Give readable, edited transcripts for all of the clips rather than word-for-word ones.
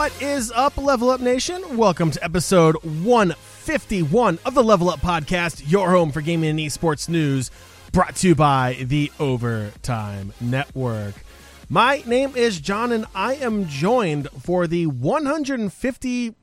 What is up, Level Up Nation? Welcome to episode 151 of the Level Up Podcast, your home for gaming and esports news, brought to you by the Overtime Network. My name is John, and I am joined for the 151st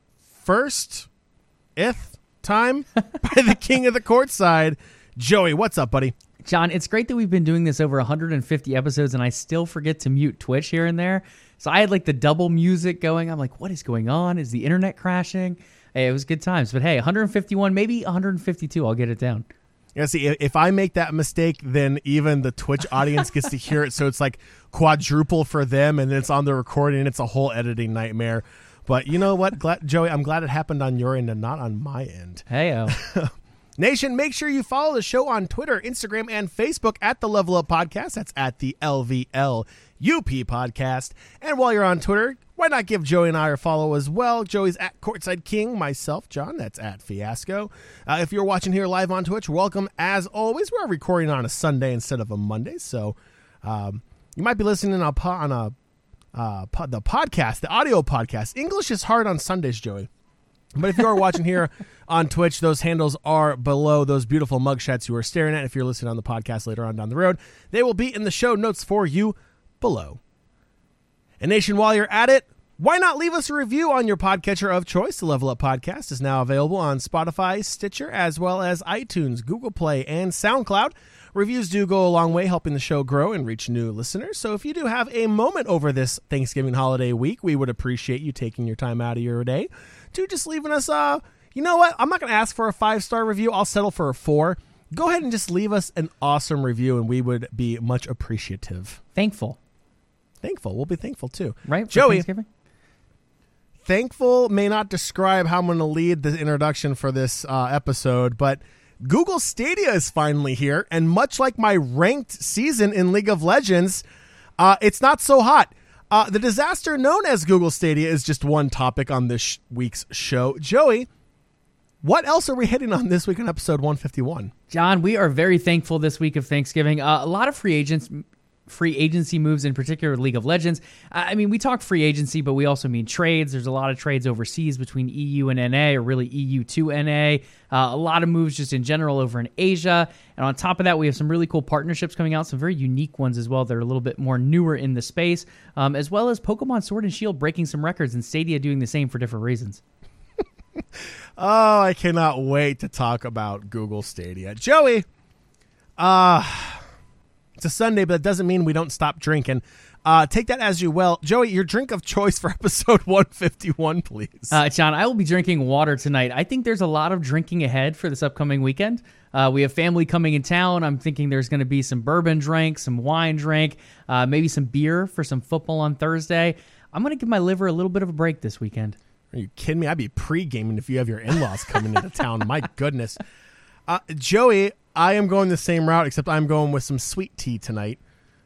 time by the king of the courtside, Joey. What's up, buddy? John, it's great that we've been doing this over 150 episodes, and I still forget to mute Twitch here and there. So I had like the double music going. I'm like, what is going on? Is the internet crashing? Hey, it was good times. But hey, 151, maybe 152, I'll get it down. Yeah, see, if I make that mistake, then even the Twitch audience gets to hear it. So it's like quadruple for them, and then it's on the recording, and it's a whole editing nightmare. But you know what, Joey, I'm glad it happened on your end and not on my end. Hey-o. Nation, make sure you follow the show on Twitter, Instagram, and Facebook at the Level Up Podcast. That's at the LVLUP Podcast. And while you're on Twitter, why not give Joey and I a follow as well? Joey's at Courtside King. Myself, John, that's at Fiasco. If you're watching here live on Twitch, welcome as always. We're recording on a Sunday instead of a Monday, so you might be listening on the podcast, the audio podcast. English is hard on Sundays, Joey. But if you are watching here on Twitch, those handles are below those beautiful mugshots you are staring at. If you're listening on the podcast later on down the road, they will be in the show notes for you below. And Nation, while you're at it, why not leave us a review on your podcatcher of choice? The Level Up Podcast is now available on Spotify, Stitcher, as well as iTunes, Google Play, and SoundCloud. Reviews do go a long way helping the show grow and reach new listeners. So if you do have a moment over this Thanksgiving holiday week, we would appreciate you taking your time out of your day to just leaving us, you know what? I'm not going to ask for a 5-star review. I'll settle for a 4. Go ahead and just leave us an awesome review, and we would be much appreciative. Thankful. We'll be thankful, too. Right? Joey, thankful may not describe how I'm going to lead the introduction for this episode, but Google Stadia is finally here, and much like my ranked season in League of Legends, it's not so hot. The disaster known as Google Stadia is just one topic on this week's show. Joey, what else are we hitting on this week in episode 151? John, we are very thankful this week of Thanksgiving. A lot of free agency moves, in particular League of Legends. I mean, we talk free agency, but we also mean trades. There's a lot of trades overseas between EU and NA, or really EU to NA. A lot of moves just in general over in Asia. And on top of that, we have some really cool partnerships coming out, some very unique ones as well that are a little bit more newer in the space, as well as Pokemon Sword and Shield breaking some records and Stadia doing the same for different reasons. Oh, I cannot wait to talk about Google Stadia. Joey, it's a Sunday, but that doesn't mean we don't stop drinking. Take that as you will. Joey, your drink of choice for episode 151, please. John, I will be drinking water tonight. I think there's a lot of drinking ahead for this upcoming weekend. We have family coming in town. I'm thinking there's going to be some bourbon drink, some wine drink, maybe some beer for some football on Thursday. I'm going to give my liver a little bit of a break this weekend. Are you kidding me? I'd be pre-gaming if you have your in-laws coming into town. My goodness. Joey, I am going the same route, except I'm going with some sweet tea tonight.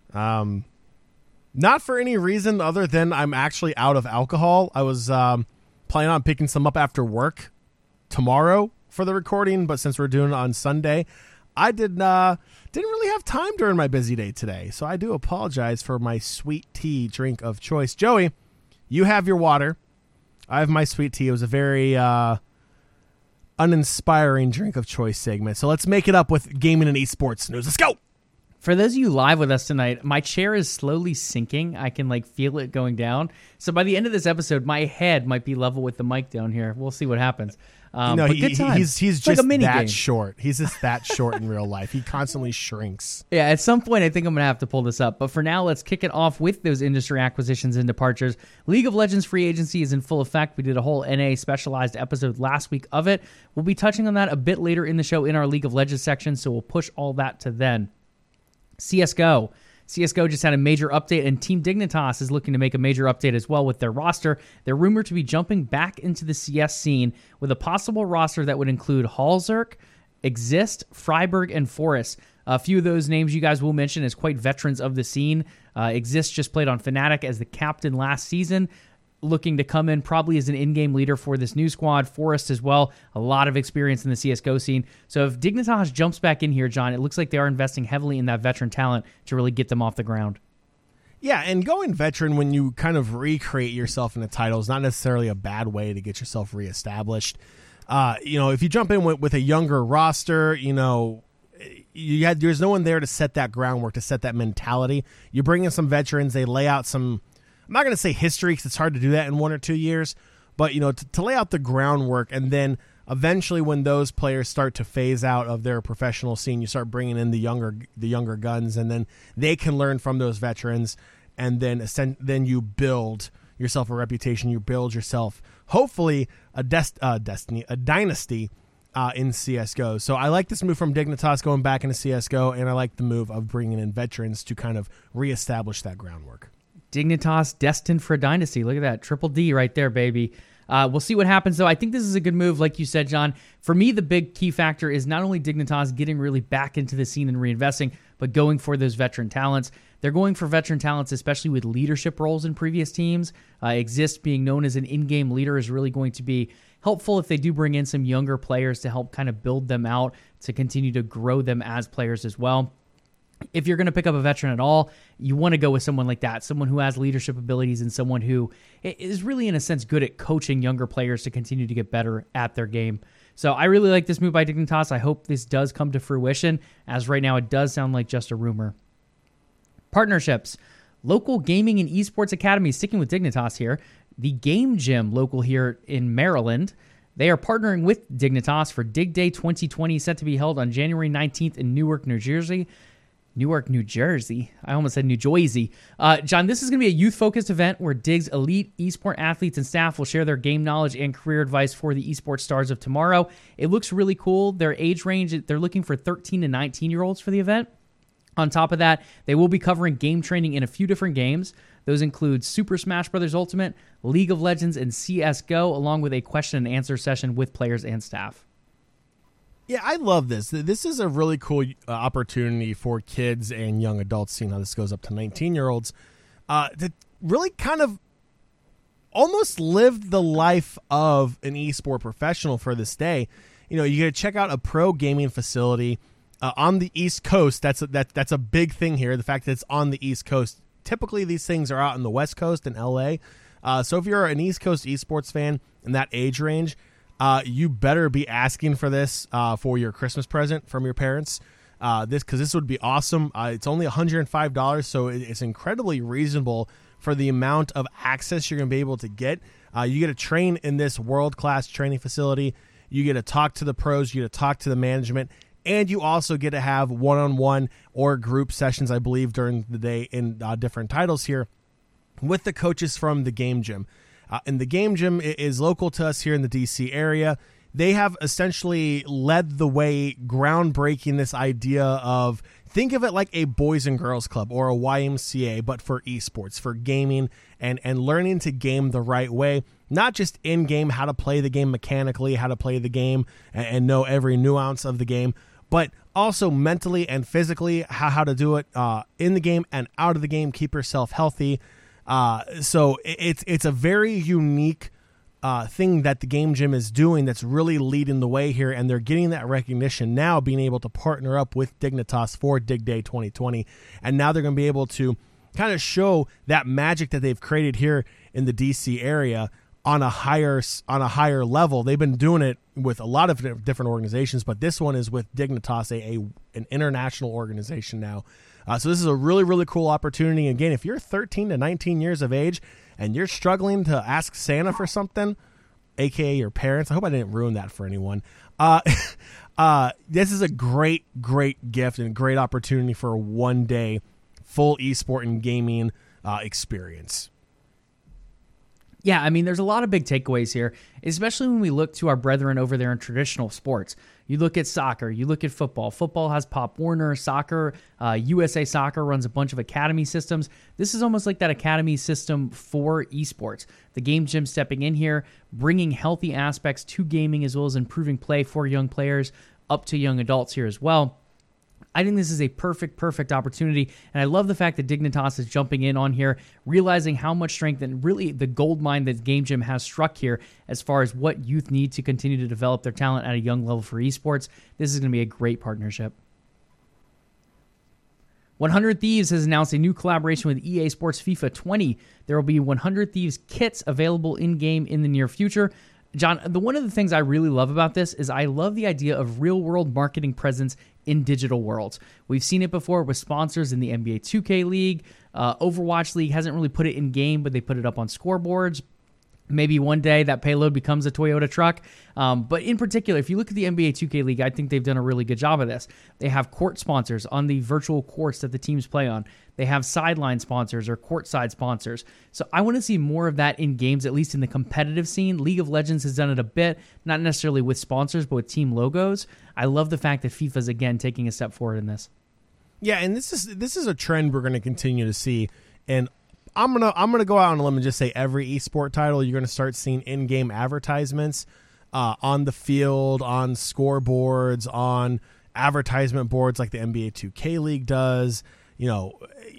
Not for any reason other than I'm actually out of alcohol. I was planning on picking some up after work tomorrow for the recording, but since we're doing it on Sunday, I didn't really have time during my busy day today. So I do apologize for my sweet tea drink of choice. Joey, you have your water. I have my sweet tea. It was a very uninspiring drink of choice segment. So let's make it up with gaming and esports news. Let's go. For those of you live with us tonight, my chair is slowly sinking. I can feel it going down. So by the end of this episode, my head might be level with the mic down here. We'll see what happens. But good times. He's it's just like a mini that game. short. He's just that short in real life. He constantly shrinks. Yeah, at some point, I think I'm going to have to pull this up. But for now, let's kick it off with those industry acquisitions and departures. League of Legends free agency is in full effect. We did a whole NA specialized episode last week of it. We'll be touching on that a bit later in the show in our League of Legends section, so we'll push all that to then. CSGO just had a major update, and Team Dignitas is looking to make a major update as well with their roster. They're rumored to be jumping back into the CS scene with a possible roster that would include Halzerk, Exist, Freiburg, and Forest. A few of those names you guys will mention as quite veterans of the scene. Exist just played on Fnatic as the captain last season, looking to come in probably as an in-game leader for this new squad. Forest as well, a lot of experience in the CSGO scene. So if Dignitas jumps back in here, John, it looks like they are investing heavily in that veteran talent to really get them off the ground. Yeah, and going veteran when you kind of recreate yourself in a title is not necessarily a bad way to get yourself reestablished. If you jump in with a younger roster, there's no one there to set that groundwork, to set that mentality. You bring in some veterans, they lay out some, I'm not going to say history because it's hard to do that in 1 or 2 years, but to lay out the groundwork, and then eventually when those players start to phase out of their professional scene, you start bringing in the younger guns, and then they can learn from those veterans, and then you build yourself a reputation, you build yourself hopefully a dynasty in CSGO. So I like this move from Dignitas going back into CSGO, and I like the move of bringing in veterans to kind of reestablish that groundwork. Dignitas destined for a dynasty. Look at that. Triple D right there, baby. We'll see what happens, though. I think this is a good move, like you said, John. For me, the big key factor is not only Dignitas getting really back into the scene and reinvesting, but going for those veteran talents. They're going for veteran talents, especially with leadership roles in previous teams. Exist being known as an in-game leader is really going to be helpful if they do bring in some younger players to help kind of build them out, to continue to grow them as players as well. If you're going to pick up a veteran at all, you want to go with someone like that, someone who has leadership abilities and someone who is really, in a sense, good at coaching younger players to continue to get better at their game. So I really like this move by Dignitas. I hope this does come to fruition, as right now it does sound like just a rumor. Partnerships. Local gaming and esports academies, sticking with Dignitas here. The Game Gym, local here in Maryland, they are partnering with Dignitas for Dig Day 2020, set to be held on January 19th in Newark, New Jersey. I almost said New Jersey. John, this is going to be a youth-focused event where Dig's elite esports athletes and staff will share their game knowledge and career advice for the esports stars of tomorrow. It looks really cool. Their age range, they're looking for 13 to 19-year-olds for the event. On top of that, they will be covering game training in a few different games. Those include Super Smash Bros. Ultimate, League of Legends, and CSGO, along with a question and answer session with players and staff. Yeah, I love this. This is a really cool opportunity for kids and young adults, seeing how this goes up to 19-year-olds, to really kind of almost live the life of an esport professional for this day. You get to check out a pro gaming facility on the East Coast. That's a big thing here, the fact that it's on the East Coast. Typically, these things are out in the West Coast in LA. So if you're an East Coast esports fan in that age range, you better be asking for this for your Christmas present from your parents. Because this would be awesome. It's only $105, so it's incredibly reasonable for the amount of access you're going to be able to get. You get to train in this world-class training facility. You get to talk to the pros. You get to talk to the management. And you also get to have one-on-one or group sessions, I believe, during the day in different titles here with the coaches from the Game Gym. And the Game Gym is local to us here in the D.C. area. They have essentially led the way, groundbreaking this idea of, think of it like a Boys and Girls Club or a YMCA, but for esports, for gaming, and learning to game the right way. Not just in-game, how to play the game mechanically, how to play the game and know every nuance of the game, but also mentally and physically, how to do it in the game and out of the game, keep yourself healthy. So it's a very unique thing that the Game Gym is doing that's really leading the way here, and they're getting that recognition now, being able to partner up with Dignitas for Dig Day 2020, and now they're going to be able to kind of show that magic that they've created here in the DC area on a higher level. They've been doing it with a lot of different organizations, but this one is with Dignitas, an international organization now. So this is a really, really cool opportunity. Again, if you're 13 to 19 years of age and you're struggling to ask Santa for something, aka your parents, I hope I didn't ruin that for anyone. This is a great, great gift and great opportunity for a one-day full esport and gaming experience. Yeah, I mean, there's a lot of big takeaways here, especially when we look to our brethren over there in traditional sports. You look at soccer, you look at football. Football has Pop Warner. Soccer, USA Soccer runs a bunch of academy systems. This is almost like that academy system for esports. The Game Gym stepping in here, bringing healthy aspects to gaming as well as improving play for young players up to young adults here as well. I think this is a perfect opportunity, and I love the fact that Dignitas is jumping in on here, realizing how much strength and really the gold mine that Game Gym has struck here as far as what youth need to continue to develop their talent at a young level for esports. This is going to be a great partnership. 100 Thieves has announced a new collaboration with EA Sports FIFA 20. There will be 100 Thieves kits available in-game in the near future. John, one of the things I really love about this is I love the idea of real-world marketing presence in digital worlds. We've seen it before with sponsors in the NBA 2K League. Overwatch League hasn't really put it in-game, but they put it up on scoreboards. Maybe one day that payload becomes a Toyota truck. But in particular, if you look at the NBA 2K League, I think they've done a really good job of this. They have court sponsors on the virtual courts that the teams play on. They have sideline sponsors or courtside sponsors. So I want to see more of that in games, at least in the competitive scene. League of Legends has done it a bit, not necessarily with sponsors, but with team logos. I love the fact that FIFA's, again, taking a step forward in this. Yeah, and this is a trend we're going to continue to see. And I'm gonna go out on a limb and just say every esport title you're gonna start seeing in-game advertisements on the field, on scoreboards, on advertisement boards like the NBA 2K League does. You know,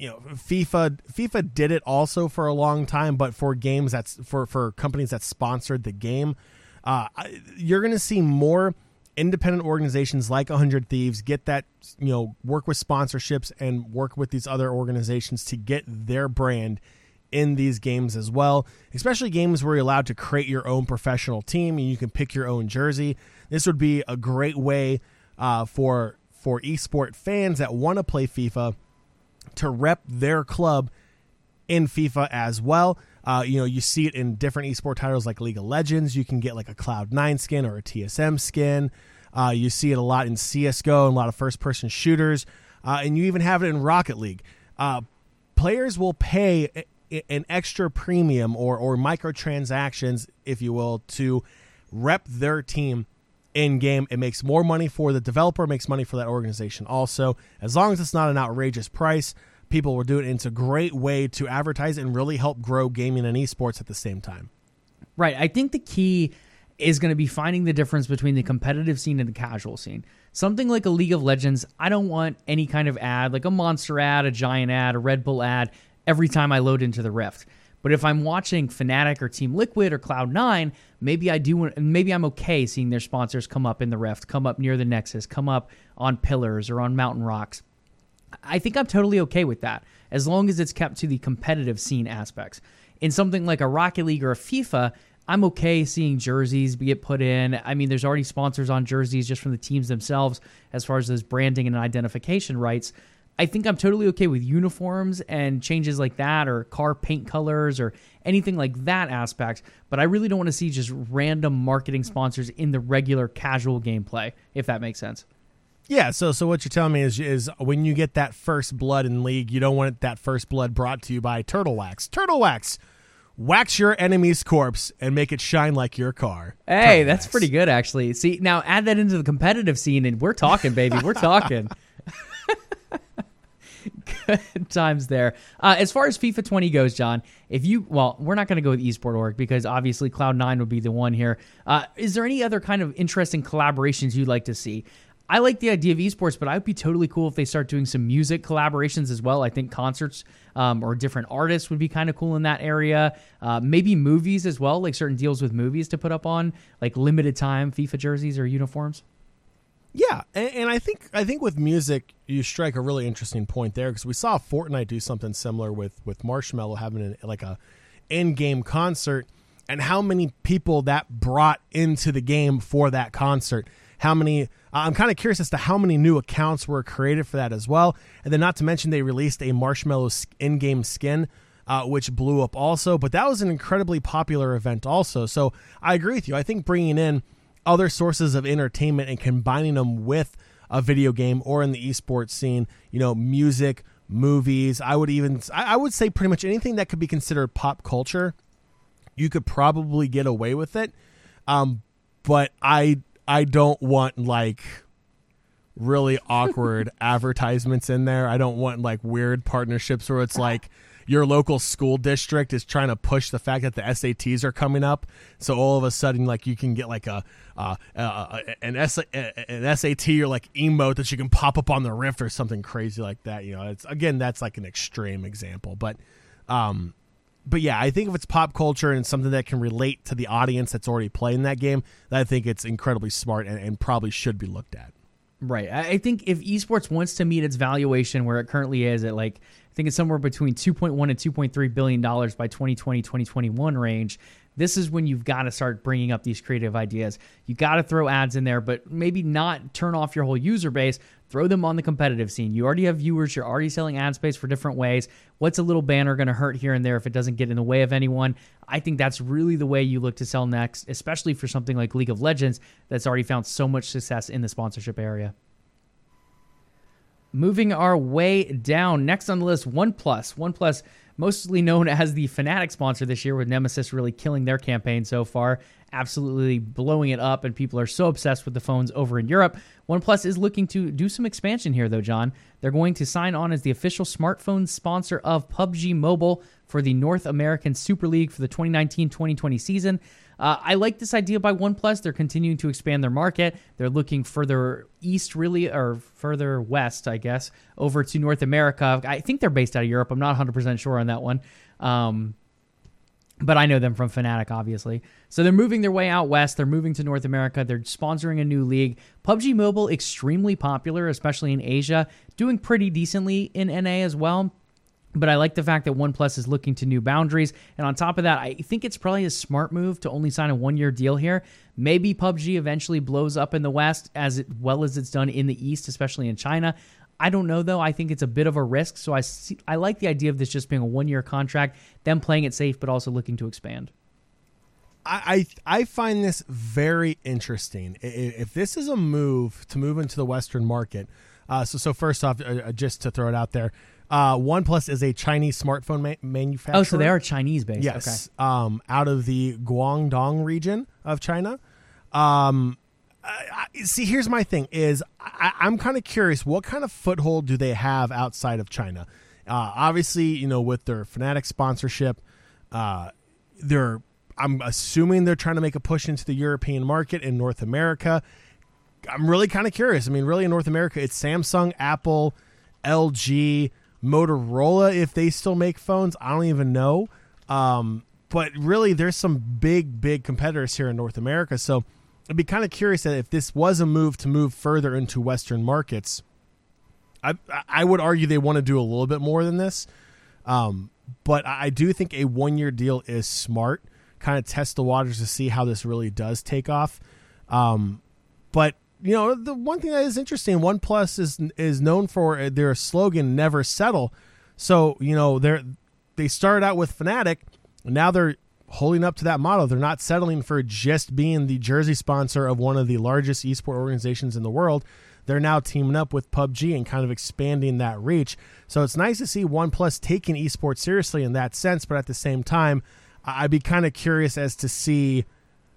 FIFA did it also for a long time, but for games that's for companies that sponsored the game, you're gonna see more independent organizations like 100 Thieves get that, work with sponsorships and work with these other organizations to get their brand in these games as well, especially games where you're allowed to create your own professional team and you can pick your own jersey. This would be a great way for esport fans that want to play FIFA to rep their club in FIFA as well. You see it in different esport titles like League of Legends. You can get like a Cloud9 skin or a TSM skin. You see it a lot in CSGO and a lot of first-person shooters. And you even have it in Rocket League. Players will pay an extra premium or microtransactions, if you will, to rep their team in-game. It makes more money for the developer, makes money for that organization also. As long as it's not an outrageous price, people will do it. And it's a great way to advertise and really help grow gaming and esports at the same time. Right. I think the key is going to be finding the difference between the competitive scene and the casual scene. Something like a League of Legends, I don't want any kind of ad, like a Monster ad, a Giant ad, a Red Bull ad, every time I load into the Rift. But if I'm watching Fnatic or Team Liquid or Cloud9, maybe I'm okay seeing their sponsors come up in the Rift, come up near the Nexus, come up on pillars or on mountain rocks. I think I'm totally okay with that, as long as it's kept to the competitive scene aspects. In something like a Rocket League or a FIFA, I'm okay seeing jerseys get put in. I mean, there's already sponsors on jerseys just from the teams themselves as far as those branding and identification rights. I think I'm totally okay with uniforms and changes like that, or car paint colors or anything like that aspect, but I really don't want to see just random marketing sponsors in the regular casual gameplay, if that makes sense. Yeah, so what you're telling me is when you get that first blood in League, you don't want that first blood brought to you by Turtle Wax. Turtle Wax! Wax your enemy's corpse and make it shine like your car. Hey, that's pretty good, actually. See, now add that into the competitive scene, and we're talking, baby. We're talking. Good times there. As far as FIFA 20 goes, John, we're not going to go with eSport.org because obviously Cloud9 would be the one here. Is there any other kind of interesting collaborations you'd like to see? I like the idea of esports, but I would be totally cool if they start doing some music collaborations as well. I think concerts or different artists would be kind of cool in that area. Maybe movies as well, like certain deals with movies to put up on, like limited time FIFA jerseys or uniforms. Yeah, and I think with music, you strike a really interesting point there, because we saw Fortnite do something similar with Marshmello having like a in-game concert, and how many people that brought into the game for that concert. I'm kind of curious as to how many new accounts were created for that as well. And then not to mention they released a Marshmello in-game skin, which blew up also. But that was an incredibly popular event also. So I agree with you. I think bringing in other sources of entertainment and combining them with a video game or in the esports scene, music, movies, I would say pretty much anything that could be considered pop culture, you could probably get away with it. But I don't want like really awkward advertisements in there. I don't want like weird partnerships where it's like your local school district is trying to push the fact that the SATs are coming up, so all of a sudden like you can get like an SAT or like emote that you can pop up on the Rift or something crazy like that. That's like an extreme example, but yeah, I think if it's pop culture and something that can relate to the audience that's already playing that game, I think it's incredibly smart and probably should be looked at. Right. I think if esports wants to meet its valuation where it currently is at like, I think it's somewhere between $2.1 and $2.3 billion by 2020, 2021 range, this is when you've got to start bringing up these creative ideas. You got to throw ads in there, but maybe not turn off your whole user base. Throw them on the competitive scene. You already have viewers. You're already selling ad space for different ways. What's a little banner going to hurt here and there if it doesn't get in the way of anyone? I think that's really the way you look to sell next, especially for something like League of Legends that's already found so much success in the sponsorship area. Moving our way down, next on the list, OnePlus. OnePlus, mostly known as the Fnatic sponsor this year, with Nemesis really killing their campaign so far, absolutely blowing it up, and people are so obsessed with the phones over in Europe. OnePlus is looking to do some expansion here, though, John. They're going to sign on as the official smartphone sponsor of PUBG Mobile for the North American Super League for the 2019-2020 season. I like this idea by OnePlus. They're continuing to expand their market. They're looking further east, really, or further west, I guess, over to North America. I think they're based out of Europe. I'm not 100% sure on that one. But I know them from Fnatic, obviously. So they're moving their way out west. They're moving to North America. They're sponsoring a new league. PUBG Mobile, extremely popular, especially in Asia. Doing pretty decently in NA as well. But I like the fact that OnePlus is looking to new boundaries. And on top of that, I think it's probably a smart move to only sign a one-year deal here. Maybe PUBG eventually blows up in the West as well as it's done in the East, especially in China. I don't know, though. I think it's a bit of a risk. So I like the idea of this just being a one-year contract, them playing it safe, but also looking to expand. I find this very interesting. If this is a move to move into the Western market, so first off, just to throw it out there, OnePlus is a Chinese smartphone manufacturer. Oh, so they are Chinese-based. Yes, okay. Out of the Guangdong region of China. See, here's my thing: is I'm kind of curious, what kind of foothold do they have outside of China? Obviously, with their Fnatic sponsorship, I'm assuming they're trying to make a push into the European market in North America. I'm really kind of curious. I mean, really, in North America, it's Samsung, Apple, LG, Motorola, if they still make phones. I don't even know. But really, there's some big competitors here in North America. So I'd be kind of curious that if this was a move to move further into Western markets, I would argue they want to do a little bit more than this. But I do think a one-year deal is smart, kind of test the waters to see how this really does take off. But the one thing that is interesting, OnePlus is known for their slogan, never settle. So, they started out with Fnatic, and now they're holding up to that motto. They're not settling for just being the jersey sponsor of one of the largest esport organizations in the world. They're now teaming up with PUBG and kind of expanding that reach. So it's nice to see OnePlus taking esports seriously in that sense, but at the same time, I'd be kind of curious as to see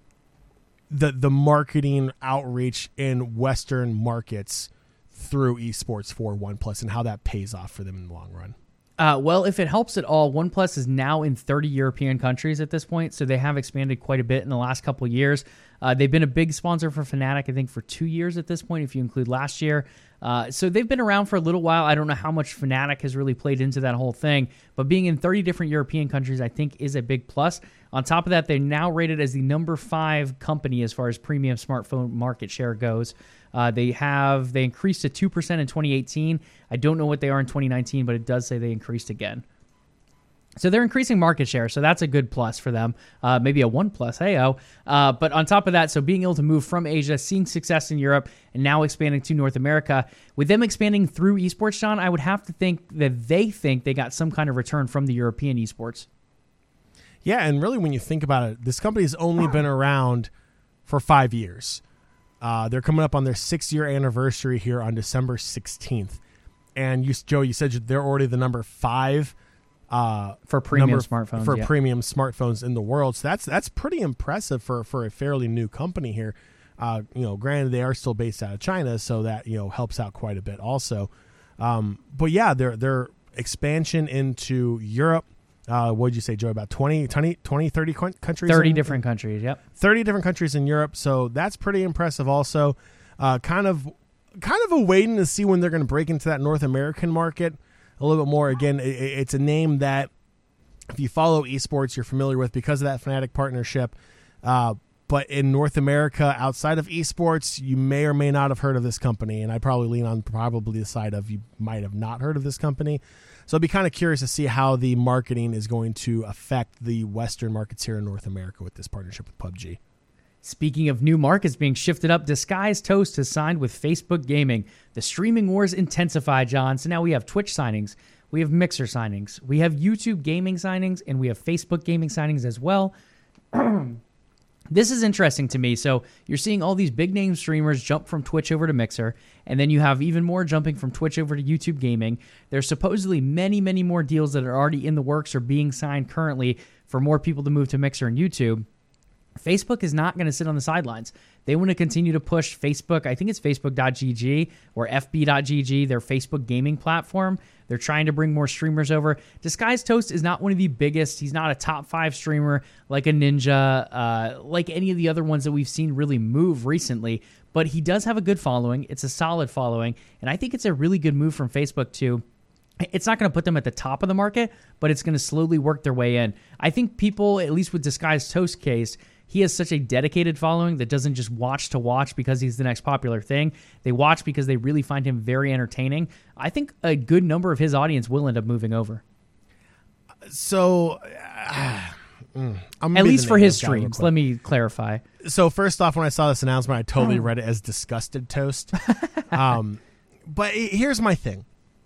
the marketing outreach in Western markets through esports for OnePlus and how that pays off for them in the long run. Well, if it helps at all, OnePlus is now in 30 European countries at this point, so they have expanded quite a bit in the last couple of years. They've been a big sponsor for Fnatic, I think, for 2 years at this point, if you include last year. So they've been around for a little while. I don't know how much Fnatic has really played into that whole thing, but being in 30 different European countries, I think, is a big plus. On top of that, they're now rated as the number 5 company as far as premium smartphone market share goes. They increased to 2% in 2018. I don't know what they are in 2019, but it does say they increased again. So they're increasing market share, so that's a good plus for them. Maybe a 1+, hey-oh. But on top of that, so being able to move from Asia, seeing success in Europe, and now expanding to North America, with them expanding through esports, John, I would have to think that they got some kind of return from the European esports. Yeah, and really when you think about it, this company's only been around for 5 years. They're coming up on their 6-year anniversary here on December 16th. And Joe, you said they're already the number 5 for premium smartphones. For premium smartphones in the world. So that's pretty impressive for a fairly new company here. Granted, they are still based out of China, so that helps out quite a bit also. But yeah, their expansion into Europe. What did you say, Joe? About 30 countries? 30 different countries, yep. 30 different countries in Europe, so that's pretty impressive also. Kind of a waiting to see when they're going to break into that North American market a little bit more. Again, it's a name that if you follow esports, you're familiar with because of that Fnatic partnership. But in North America, outside of esports, you may or may not have heard of this company. And I probably lean on probably the side of you might have not heard of this company. So I'd be kind of curious to see how the marketing is going to affect the Western markets here in North America with this partnership with PUBG. Speaking of new markets being shifted up, Disguised Toast has signed with Facebook Gaming. The streaming wars intensify, John. So now we have Twitch signings, we have Mixer signings, we have YouTube gaming signings, and we have Facebook gaming signings as well. This is interesting to me. So you're seeing all these big name streamers jump from Twitch over to Mixer, and then you have even more jumping from Twitch over to YouTube gaming. There's supposedly many, many more deals that are already in the works or being signed currently for more people to move to Mixer and YouTube. Facebook is not going to sit on the sidelines. They want to continue to push Facebook. I think it's Facebook.gg or FB.gg, their Facebook gaming platform. They're trying to bring more streamers over. Disguised Toast is not one of the biggest. He's not a top 5 streamer like a Ninja, like any of the other ones that we've seen really move recently. But he does have a good following. It's a solid following. And I think it's a really good move from Facebook to... It's not going to put them at the top of the market, but it's going to slowly work their way in. I think people, at least with Disguised Toast case, he has such a dedicated following that doesn't just watch to watch because he's the next popular thing. They watch because they really find him very entertaining. I think a good number of his audience will end up moving over. So, at least for his streams, let me clarify. So first off, when I saw this announcement, I totally read it as Disgusted Toast. But here's my thing.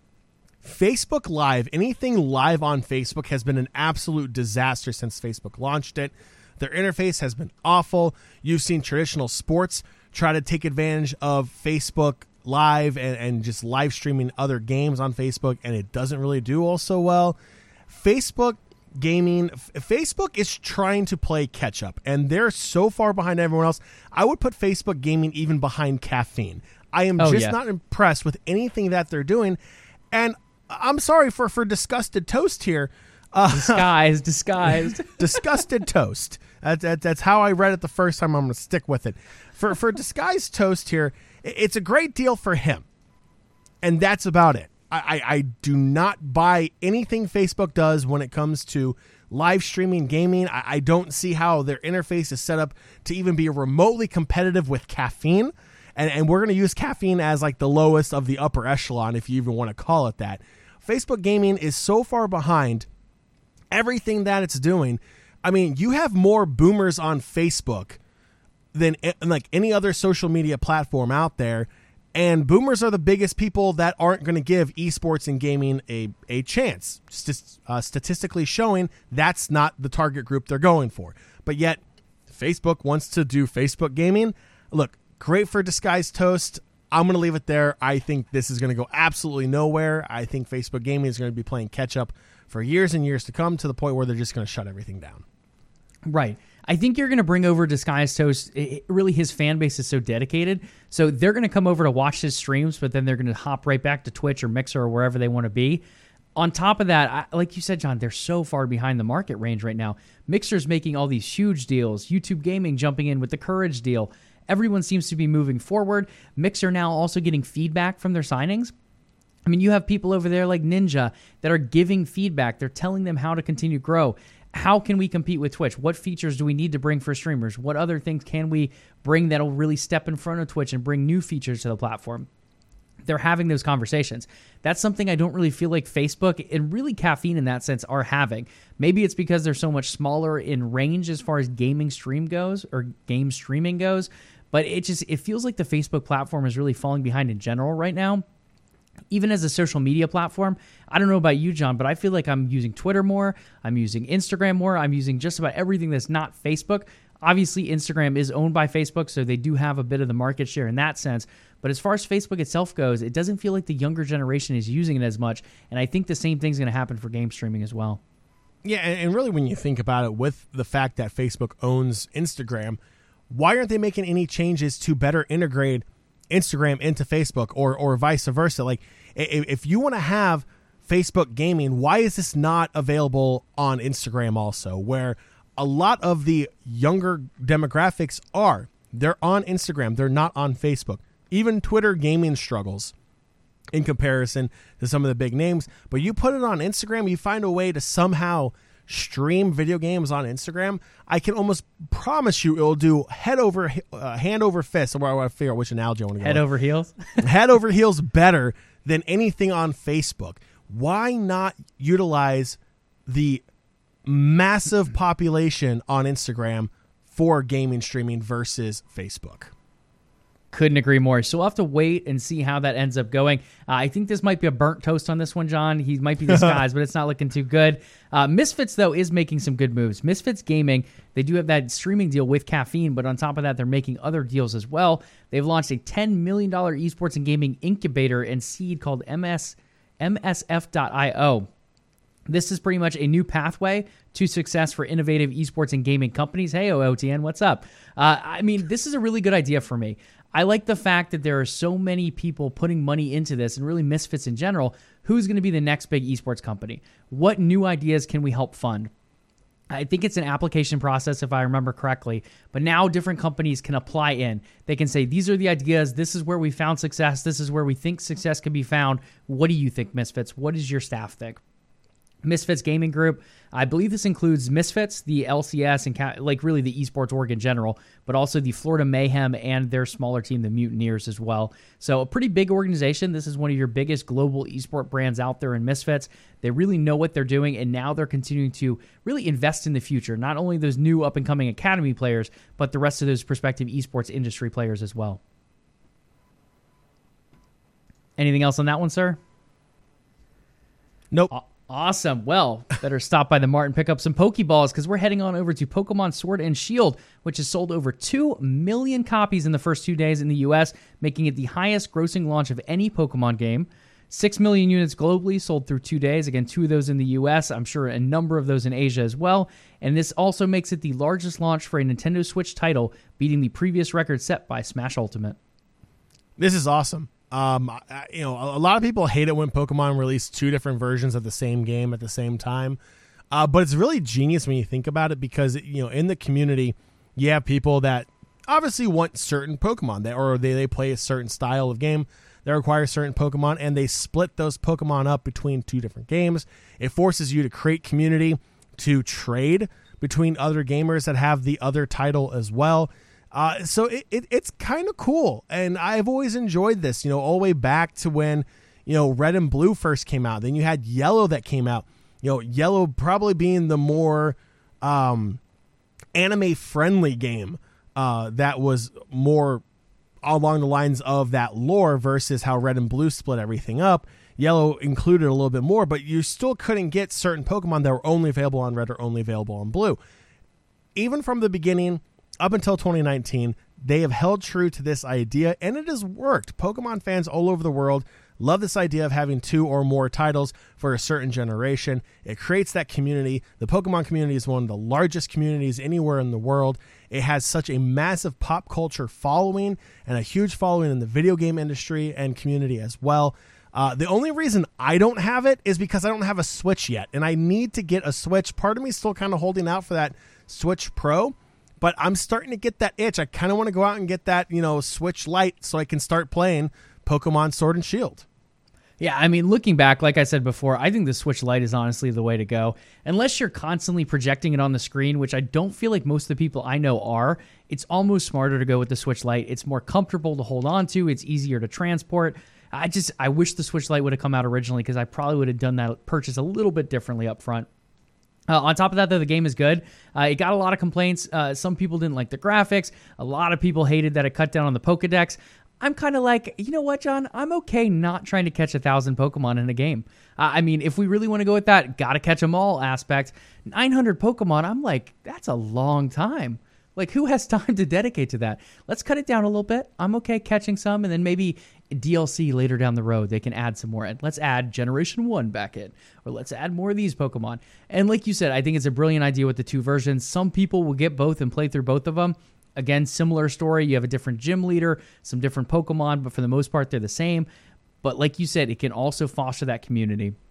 Facebook Live, anything live on Facebook has been an absolute disaster since Facebook launched it. Their interface has been awful. You've seen traditional sports try to take advantage of Facebook Live and just live streaming other games on Facebook, and it doesn't really do all so well. Facebook gaming, Facebook is trying to play catch up, and they're so far behind everyone else. I would put Facebook gaming even behind Caffeine. I am not impressed with anything that they're doing, and I'm sorry for Disgusted Toast here. Disguised. Disgusted Toast. That's how I read it the first time. I'm going to stick with it. For Disguised Toast here, it's a great deal for him. And that's about it. I do not buy anything Facebook does when it comes to live streaming gaming. I don't see how their interface is set up to even be remotely competitive with Caffeine. And we're going to use Caffeine as like the lowest of the upper echelon, if you even want to call it that. Facebook gaming is so far behind everything that it's doing. I mean, you have more boomers on Facebook than like any other social media platform out there. And boomers are the biggest people that aren't going to give esports and gaming a chance. Statistically showing that's not the target group they're going for. But yet, Facebook wants to do Facebook gaming. Look, great for Disguised Toast. I'm going to leave it there. I think this is going to go absolutely nowhere. I think Facebook gaming is going to be playing catch up for years and years to come, to the point where they're just going to shut everything down. Right. I think you're going to bring over Disguised Toast. Really, his fan base is so dedicated. So they're going to come over to watch his streams, but then they're going to hop right back to Twitch or Mixer or wherever they want to be. On top of that, like you said, John, they're so far behind the market range right now. Mixer's making all these huge deals. YouTube Gaming jumping in with the Courage deal. Everyone seems to be moving forward. Mixer now also getting feedback from their signings. I mean, you have people over there like Ninja that are giving feedback. They're telling them how to continue to grow. How can we compete with Twitch? What features do we need to bring for streamers? What other things can we bring that'll really step in front of Twitch and bring new features to the platform? They're having those conversations. That's something I don't really feel like Facebook and really Caffeine in that sense are having. Maybe it's because they're so much smaller in range as far as gaming stream goes or game streaming goes, but it feels like the Facebook platform is really falling behind in general right now. Even as a social media platform, I don't know about you, John, but I feel like I'm using Twitter more, I'm using Instagram more, I'm using just about everything that's not Facebook. Obviously, Instagram is owned by Facebook, so they do have a bit of the market share in that sense. But as far as Facebook itself goes, it doesn't feel like the younger generation is using it as much, and I think the same thing's going to happen for game streaming as well. Yeah, and really when you think about it, with the fact that Facebook owns Instagram, why aren't they making any changes to better integrate Instagram into Facebook or vice versa? Like, if you want to have Facebook gaming, why is this not available on Instagram also, where a lot of the younger demographics are? They're on Instagram. They're not on Facebook. Even Twitter gaming struggles in comparison to some of the big names. But you put it on Instagram, you find a way to somehow stream video games on Instagram, I can almost promise you it'll do hand over fist, or I figure out which analogy I want to go Head with. over heels? Head over heels better than anything on Facebook. Why not utilize the massive population on Instagram for gaming streaming versus Facebook? Couldn't agree more. So we'll have to wait and see how that ends up going. I think this might be a burnt toast on this one, John. He might be disguised, but it's not looking too good. Misfits, though, is making some good moves. Misfits Gaming, they do have that streaming deal with Caffeine, but on top of that, they're making other deals as well. They've launched a $10 million esports and gaming incubator and seed called MSF.io. This is pretty much a new pathway to success for innovative esports and gaming companies. Hey, OOTN, what's up? I mean, this is a really good idea for me. I like the fact that there are so many people putting money into this, and really Misfits in general. Who's going to be the next big esports company? What new ideas can we help fund? I think it's an application process, if I remember correctly, but now different companies can apply in. They can say, these are the ideas. This is where we found success. This is where we think success can be found. What do you think, Misfits? What does your staff think? Misfits Gaming Group, I believe this includes Misfits, the LCS, and really the esports org in general, but also the Florida Mayhem and their smaller team, the Mutineers, as well. So a pretty big organization. This is one of your biggest global esport brands out there in Misfits. They really know what they're doing, and now they're continuing to really invest in the future, not only those new up-and-coming academy players, but the rest of those prospective esports industry players as well. Anything else on that one, sir? Nope. Awesome. Well, better stop by the Mart and pick up some Pokeballs, because we're heading on over to Pokemon Sword and Shield, which has sold over 2 million copies in the first 2 days in the U.S., making it the highest grossing launch of any Pokemon game. 6 million units globally sold through 2 days. Again, 2 of those in the U.S., I'm sure a number of those in Asia as well. And this also makes it the largest launch for a Nintendo Switch title, beating the previous record set by Smash Ultimate. This is awesome. A lot of people hate it when Pokemon release 2 different versions of the same game at the same time. But it's really genius when you think about it, because, in the community, you have people that obviously want certain Pokemon they play a certain style of game that requires certain Pokemon, and they split those Pokemon up between 2 different games. It forces you to create community, to trade between other gamers that have the other title as well. So it's kind of cool, and I've always enjoyed this, all the way back to when, Red and Blue first came out. Then you had Yellow that came out, Yellow probably being the more anime-friendly game that was more along the lines of that lore versus how Red and Blue split everything up. Yellow included a little bit more, but you still couldn't get certain Pokemon that were only available on Red or only available on Blue. Even from the beginning, up until 2019, they have held true to this idea, and it has worked. Pokemon fans all over the world love this idea of having 2 or more titles for a certain generation. It creates that community. The Pokemon community is one of the largest communities anywhere in the world. It has such a massive pop culture following and a huge following in the video game industry and community as well. The only reason I don't have it is because I don't have a Switch yet, and I need to get a Switch. Part of me is still kind of holding out for that Switch Pro, but I'm starting to get that itch. I kind of want to go out and get that, Switch Lite so I can start playing Pokemon Sword and Shield. Yeah, I mean, looking back, like I said before, I think the Switch Lite is honestly the way to go. Unless you're constantly projecting it on the screen, which I don't feel like most of the people I know are, it's almost smarter to go with the Switch Lite. It's more comfortable to hold on to. It's easier to transport. I wish the Switch Lite would have come out originally, because I probably would have done that purchase a little bit differently up front. On top of that, though, the game is good. It got a lot of complaints. Some people didn't like the graphics. A lot of people hated that it cut down on the Pokedex. I'm kind of like, you know what, John? I'm okay not trying to catch 1,000 Pokemon in a game. I mean, if we really want to go with that, gotta catch them all aspect, 900 Pokemon, I'm like, that's a long time. Like, who has time to dedicate to that? Let's cut it down a little bit. I'm okay catching some, and then maybe DLC later down the road, they can add some more. And let's add Generation 1 back in, or let's add more of these Pokemon. And like you said, I think it's a brilliant idea with the 2 versions. Some people will get both and play through both of them. Again, similar story. You have a different gym leader, some different Pokemon, but for the most part, they're the same. But like you said, it can also foster that community.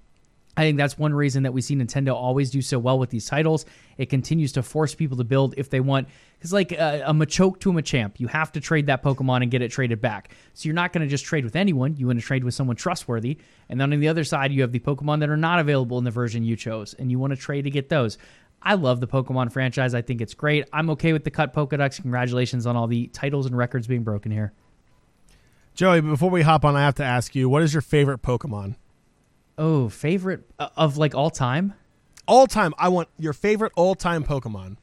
I think that's one reason that we see Nintendo always do so well with these titles. It continues to force people to build if they want. Because like a Machoke to a Machamp, you have to trade that Pokemon and get it traded back. So you're not going to just trade with anyone. You want to trade with someone trustworthy. And then on the other side, you have the Pokemon that are not available in the version you chose. And you want to trade to get those. I love the Pokemon franchise. I think it's great. I'm okay with the cut Pokedex. Congratulations on all the titles and records being broken here. Joey, before we hop on, I have to ask you, what is your favorite Pokemon? Oh, favorite of like all time? All time. I want your favorite all-time Pokemon.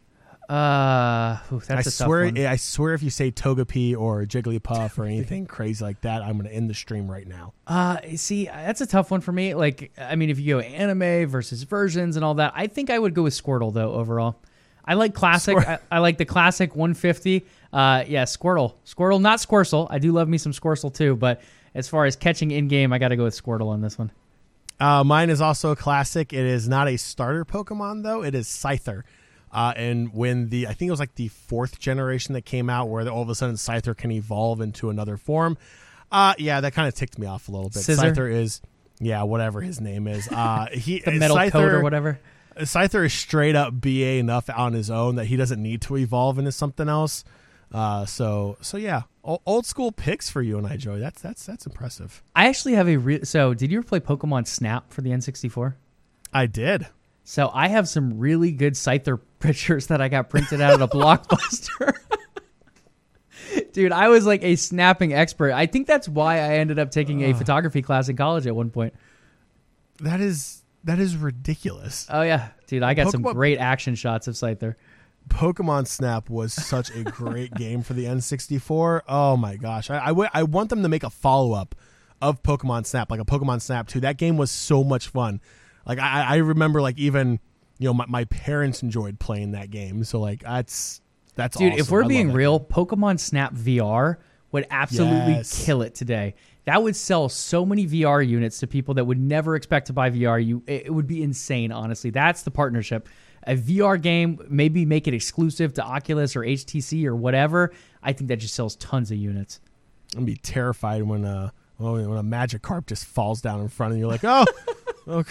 That's a tough one. I swear if you say Togepi or Jigglypuff or anything crazy like that, I'm going to end the stream right now. See, that's a tough one for me. Like, I mean, if you go anime versus versions and all that, I think I would go with Squirtle, though, overall. I like classic. I like the classic 150. Yeah, Squirtle. Squirtle, not Squirtle. I do love me some Squirtle, too. But as far as catching in-game, I got to go with Squirtle on this one. Mine is also a classic. It is not a starter Pokemon, though. It is Scyther. And when I think it was like the 4th generation that came out where all of a sudden Scyther can evolve into another form. Yeah, that kind of ticked me off a little bit. Scissor? Scyther is, whatever his name is. The metal coat or whatever. Scyther is straight up BA enough on his own that he doesn't need to evolve into something else. So yeah, old school picks for you and I, Joey. That's impressive. I actually have so did you ever play Pokemon Snap for the N64? I did. So I have some really good Scyther pictures that I got printed out at a Blockbuster. Dude, I was like a snapping expert. I think that's why I ended up taking a photography class in college at one point. That is ridiculous. Oh yeah, dude, I got some great action shots of Scyther. Pokemon Snap was such a great game for the N64. Oh my gosh. I want them to make a follow-up of Pokemon Snap, like a Pokemon Snap 2. That game was so much fun. Like I remember like even, my parents enjoyed playing that game. So like that's dude, awesome. If we're being real, Pokemon Snap VR would absolutely kill it today. That would sell so many VR units to people that would never expect to buy VR. It would be insane, honestly. That's the partnership. A VR game, maybe make it exclusive to Oculus or HTC or whatever. I think that just sells tons of units. I'd be terrified when a Magikarp just falls down in front of you. Like, oh, okay.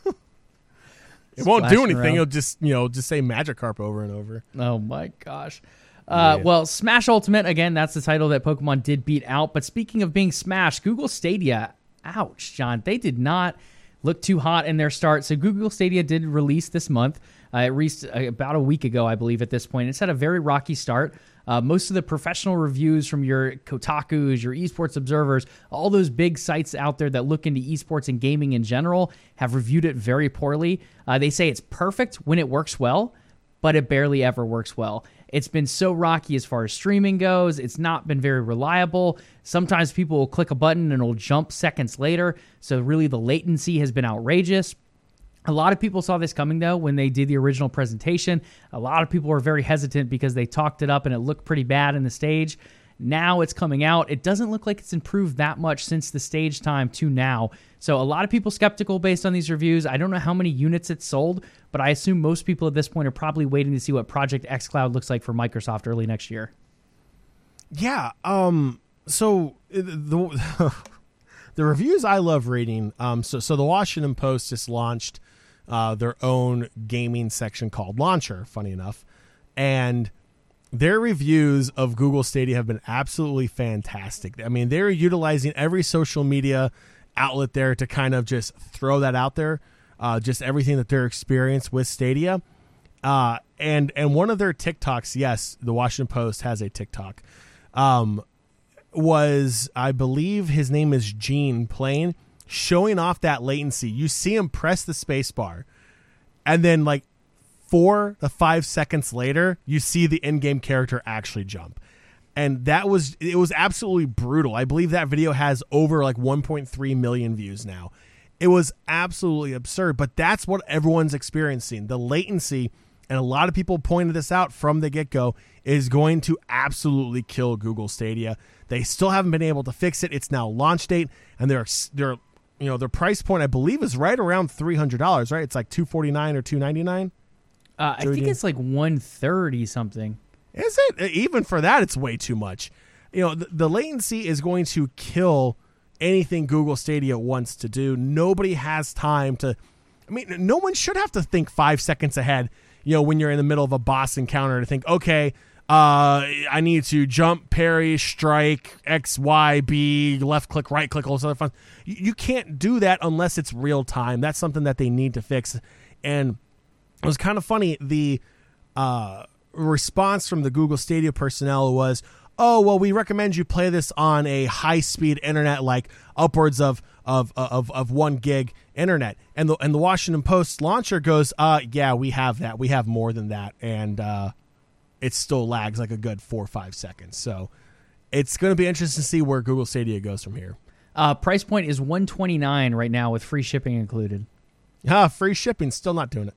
It won't do anything. It'll just say Magikarp over and over. Oh my gosh. Well, Smash Ultimate, again, that's the title that Pokemon did beat out. But speaking of being smashed, Google Stadia, ouch, John, they did not look too hot in their start. So Google Stadia did release this month. It released about a week ago, I believe, at this point. It's had a very rocky start. Most of the professional reviews from your Kotakus, your esports observers, all those big sites out there that look into esports and gaming in general have reviewed it very poorly. They say it's perfect when it works well, but it barely ever works well. It's been so rocky as far as streaming goes. It's not been very reliable. Sometimes people will click a button and it'll jump seconds later. So really the latency has been outrageous. A lot of people saw this coming, though, when they did the original presentation. A lot of people were very hesitant because they talked it up and it looked pretty bad in the stage. Now it's coming out. It doesn't look like it's improved that much since the stage time to now. So a lot of people skeptical based on these reviews. I don't know how many units it sold, but I assume most people at this point are probably waiting to see what Project xCloud looks like for Microsoft early next year. Yeah. So the reviews I love reading. So the Washington Post just launched their own gaming section called Launcher, funny enough. And their reviews of Google Stadia have been absolutely fantastic. I mean, they're utilizing every social media outlet there to kind of just throw that out there, just everything that they're experienced with Stadia. And one of their TikToks, yes, the Washington Post has a TikTok, was, I believe his name is Gene playing, showing off that latency. You see him press the space bar, and then like 4 to 5 seconds later, you see the in-game character actually jump. And it was absolutely brutal. I believe that video has over like 1.3 million views now. It was absolutely absurd, but that's what everyone's experiencing. The latency, and a lot of people pointed this out from the get-go, is going to absolutely kill Google Stadia. They still haven't been able to fix it. It's now launch date, and their price point, I believe, is right around $300, right? It's like $249 or $299. I think it's like $130 something. Is it? Even for that, it's way too much. The latency is going to kill anything Google Stadia wants to do. Nobody has time to I mean, no one should have to think 5 seconds ahead, when you're in the middle of a boss encounter to think, okay, I need to jump, parry, strike, X, Y, B, left click, right click, all this other fun. You can't do that unless it's real time. That's something that they need to fix. And it was kind of funny. The response from the Google Stadia personnel was, oh, well, we recommend you play this on a high-speed internet, like upwards of 1 gig internet. And the Washington Post launcher goes, yeah, we have that. We have more than that. And it still lags like a good 4 or 5 seconds. So it's going to be interesting to see where Google Stadia goes from here. Price point is $129 right now with free shipping included. Free shipping, still not doing it.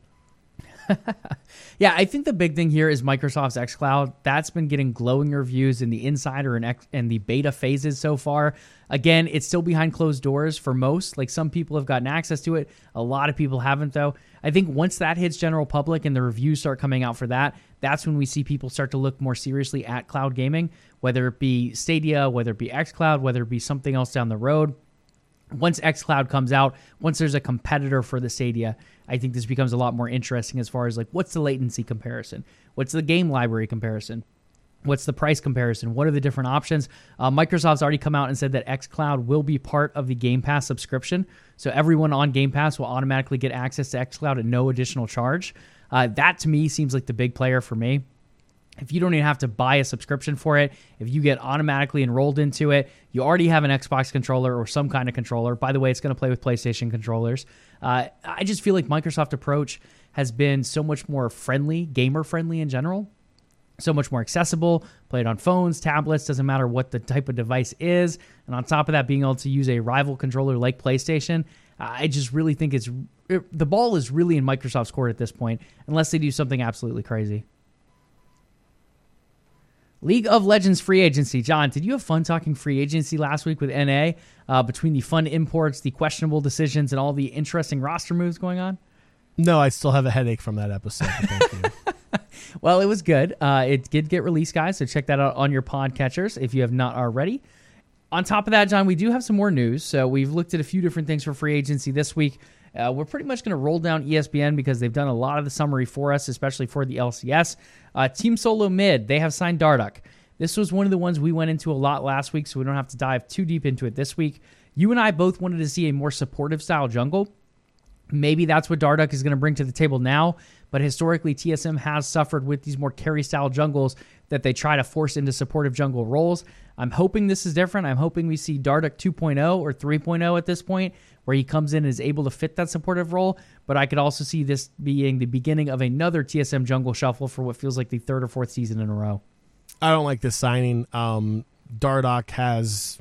Yeah, I think the big thing here is Microsoft's xCloud. That's been getting glowing reviews in the insider and the beta phases so far. Again, it's still behind closed doors for most. Like, some people have gotten access to it. A lot of people haven't, though. I think once that hits general public and the reviews start coming out for that, that's when we see people start to look more seriously at cloud gaming, whether it be Stadia, whether it be xCloud, whether it be something else down the road. Once xCloud comes out, once there's a competitor for the Stadia, I think this becomes a lot more interesting as far as, like, what's the latency comparison? What's the game library comparison? What's the price comparison? What are the different options? Microsoft's already come out and said that xCloud will be part of the Game Pass subscription. So everyone on Game Pass will automatically get access to xCloud at no additional charge. That, to me, seems like the big player for me. If you don't even have to buy a subscription for it, if you get automatically enrolled into it, you already have an Xbox controller or some kind of controller. By the way, it's going to play with PlayStation controllers. I just feel like Microsoft approach has been so much more friendly, gamer-friendly in general, so much more accessible, play it on phones, tablets, doesn't matter what the type of device is. And on top of that, being able to use a rival controller like PlayStation, I just really think the ball is really in Microsoft's court at this point, unless they do something absolutely crazy. League of Legends free agency. John, did you have fun talking free agency last week with NA between the fun imports, the questionable decisions, and all the interesting roster moves going on? No, I still have a headache from that episode. Thank you. Well, it was good. It did get released, guys, so check that out on your podcatchers if you have not already. On top of that, John, we do have some more news. So we've looked at a few different things for free agency this week. We're pretty much going to roll down ESPN because they've done a lot of the summary for us, especially for the LCS. Team Solo Mid, they have signed Darduck. This was one of the ones we went into a lot last week, so we don't have to dive too deep into it this week. You and I both wanted to see a more supportive style jungle. Maybe that's what Darduck is going to bring to the table now, but historically TSM has suffered with these more carry style jungles that they try to force into supportive jungle roles. I'm hoping this is different. I'm hoping we see Darduck 2.0 or 3.0 at this point, where he comes in and is able to fit that supportive role, but I could also see this being the beginning of another TSM jungle shuffle for what feels like the third or fourth season in a row. I don't like this signing. Darduck has...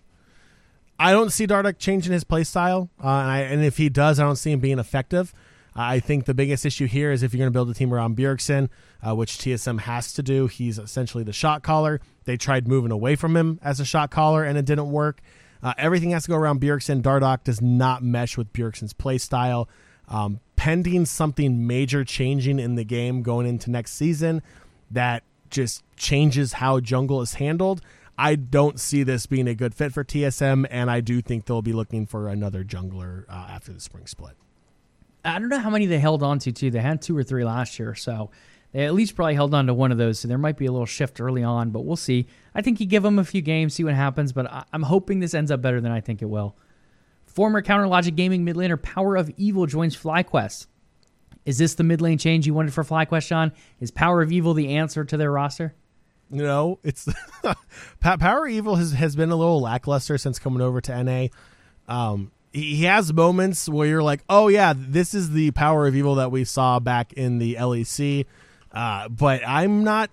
I don't see Darduck changing his play style, and if he does, I don't see him being effective. I think the biggest issue here is if you're going to build a team around Bjergsen, which TSM has to do. He's essentially the shot caller. They tried moving away from him as a shot caller, and it didn't work. Everything has to go around Bjergsen. Darduck does not mesh with Bjergsen's play style. Pending something major changing in the game going into next season that just changes how jungle is handled, I don't see this being a good fit for TSM, and I do think they'll be looking for another jungler after the spring split. I don't know how many they held on to, too. They had 2 or 3 last year, so they at least probably held on to one of those, so there might be a little shift early on, but we'll see. I think you give them a few games, see what happens, but I'm hoping this ends up better than I think it will. Former Counterlogic Gaming mid laner Power of Evil joins FlyQuest. Is this the mid lane change you wanted for FlyQuest, John? Is Power of Evil the answer to their roster? No, it's Power Evil has been a little lackluster since coming over to NA. He has moments where you're like, oh yeah, this is the Power of Evil that we saw back in the LEC. But I'm not,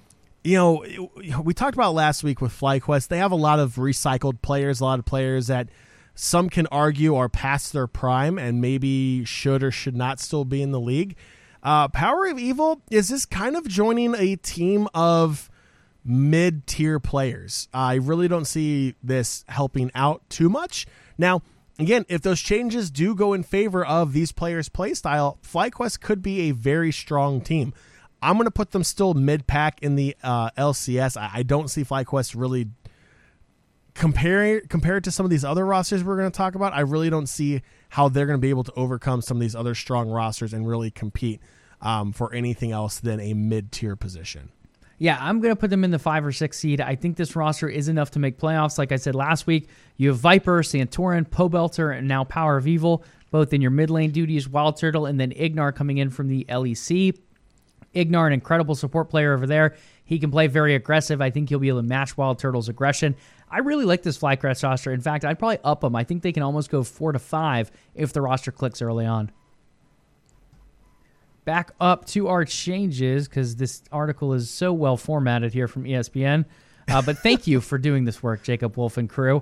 we talked about last week with FlyQuest. They have a lot of recycled players, a lot of players that some can argue are past their prime and maybe should or should not still be in the league. Power of Evil is just kind of joining a team of mid-tier players. I really don't see this helping out too much. Now, again, if those changes do go in favor of these players' play style, FlyQuest could be a very strong team. I'm going to put them still mid-pack in the LCS. I don't see FlyQuest really compared to some of these other rosters we're going to talk about, I really don't see how they're going to be able to overcome some of these other strong rosters and really compete for anything else than a mid-tier position. Yeah, I'm going to put them in the 5 or 6 seed. I think this roster is enough to make playoffs. Like I said last week, you have Viper, Santorin, Pobelter, and now Power of Evil, both in your mid lane duties, Wild Turtle, and then Ignar coming in from the LEC. Ignar, an incredible support player over there. He can play very aggressive. I think he'll be able to match Wild Turtle's aggression. I really like this FlyQuest roster. In fact, I'd probably up them. I think they can almost go 4 to 5 if the roster clicks early on. Back up to our changes, because this article is so well formatted here from ESPN. But thank you for doing this work, Jacob Wolf and crew.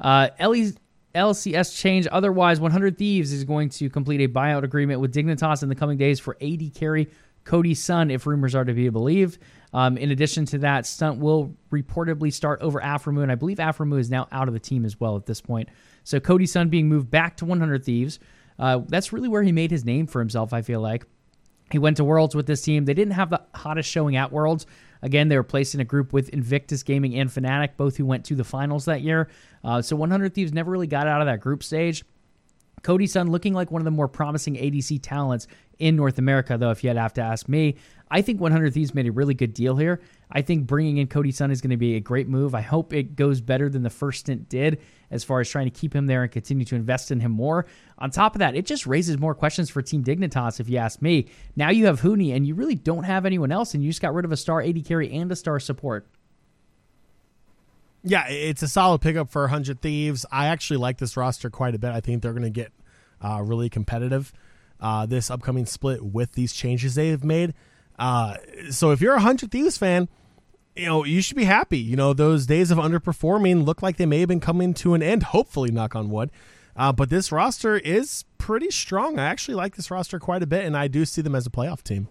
LCS change. Otherwise, 100 Thieves is going to complete a buyout agreement with Dignitas in the coming days for AD carry Cody Sun, if rumors are to be believed. In addition to that, Stunt will reportedly start over Aframu, and I believe Aframu is now out of the team as well at this point. So Cody Sun being moved back to 100 Thieves. That's really where he made his name for himself, I feel like. He went to Worlds with this team. They didn't have the hottest showing at Worlds. Again, they were placed in a group with Invictus Gaming and Fnatic, both who went to the finals that year. So 100 Thieves never really got out of that group stage. Cody Sun looking like one of the more promising ADC talents in North America, though, if you'd have to ask me. I think 100 Thieves made a really good deal here. I think bringing in Cody Sun is going to be a great move. I hope it goes better than the first stint did as far as trying to keep him there and continue to invest in him more. On top of that, it just raises more questions for Team Dignitas, if you ask me. Now you have Huni, and you really don't have anyone else, and you just got rid of a star AD carry and a star support. Yeah, it's a solid pickup for 100 Thieves. I actually like this roster quite a bit. I think they're going to get really competitive this upcoming split with these changes they have made. So if you're a 100 Thieves fan, you should be happy. Those days of underperforming look like they may have been coming to an end, hopefully, knock on wood. But this roster is pretty strong. I actually like this roster quite a bit, and I do see them as a playoff team.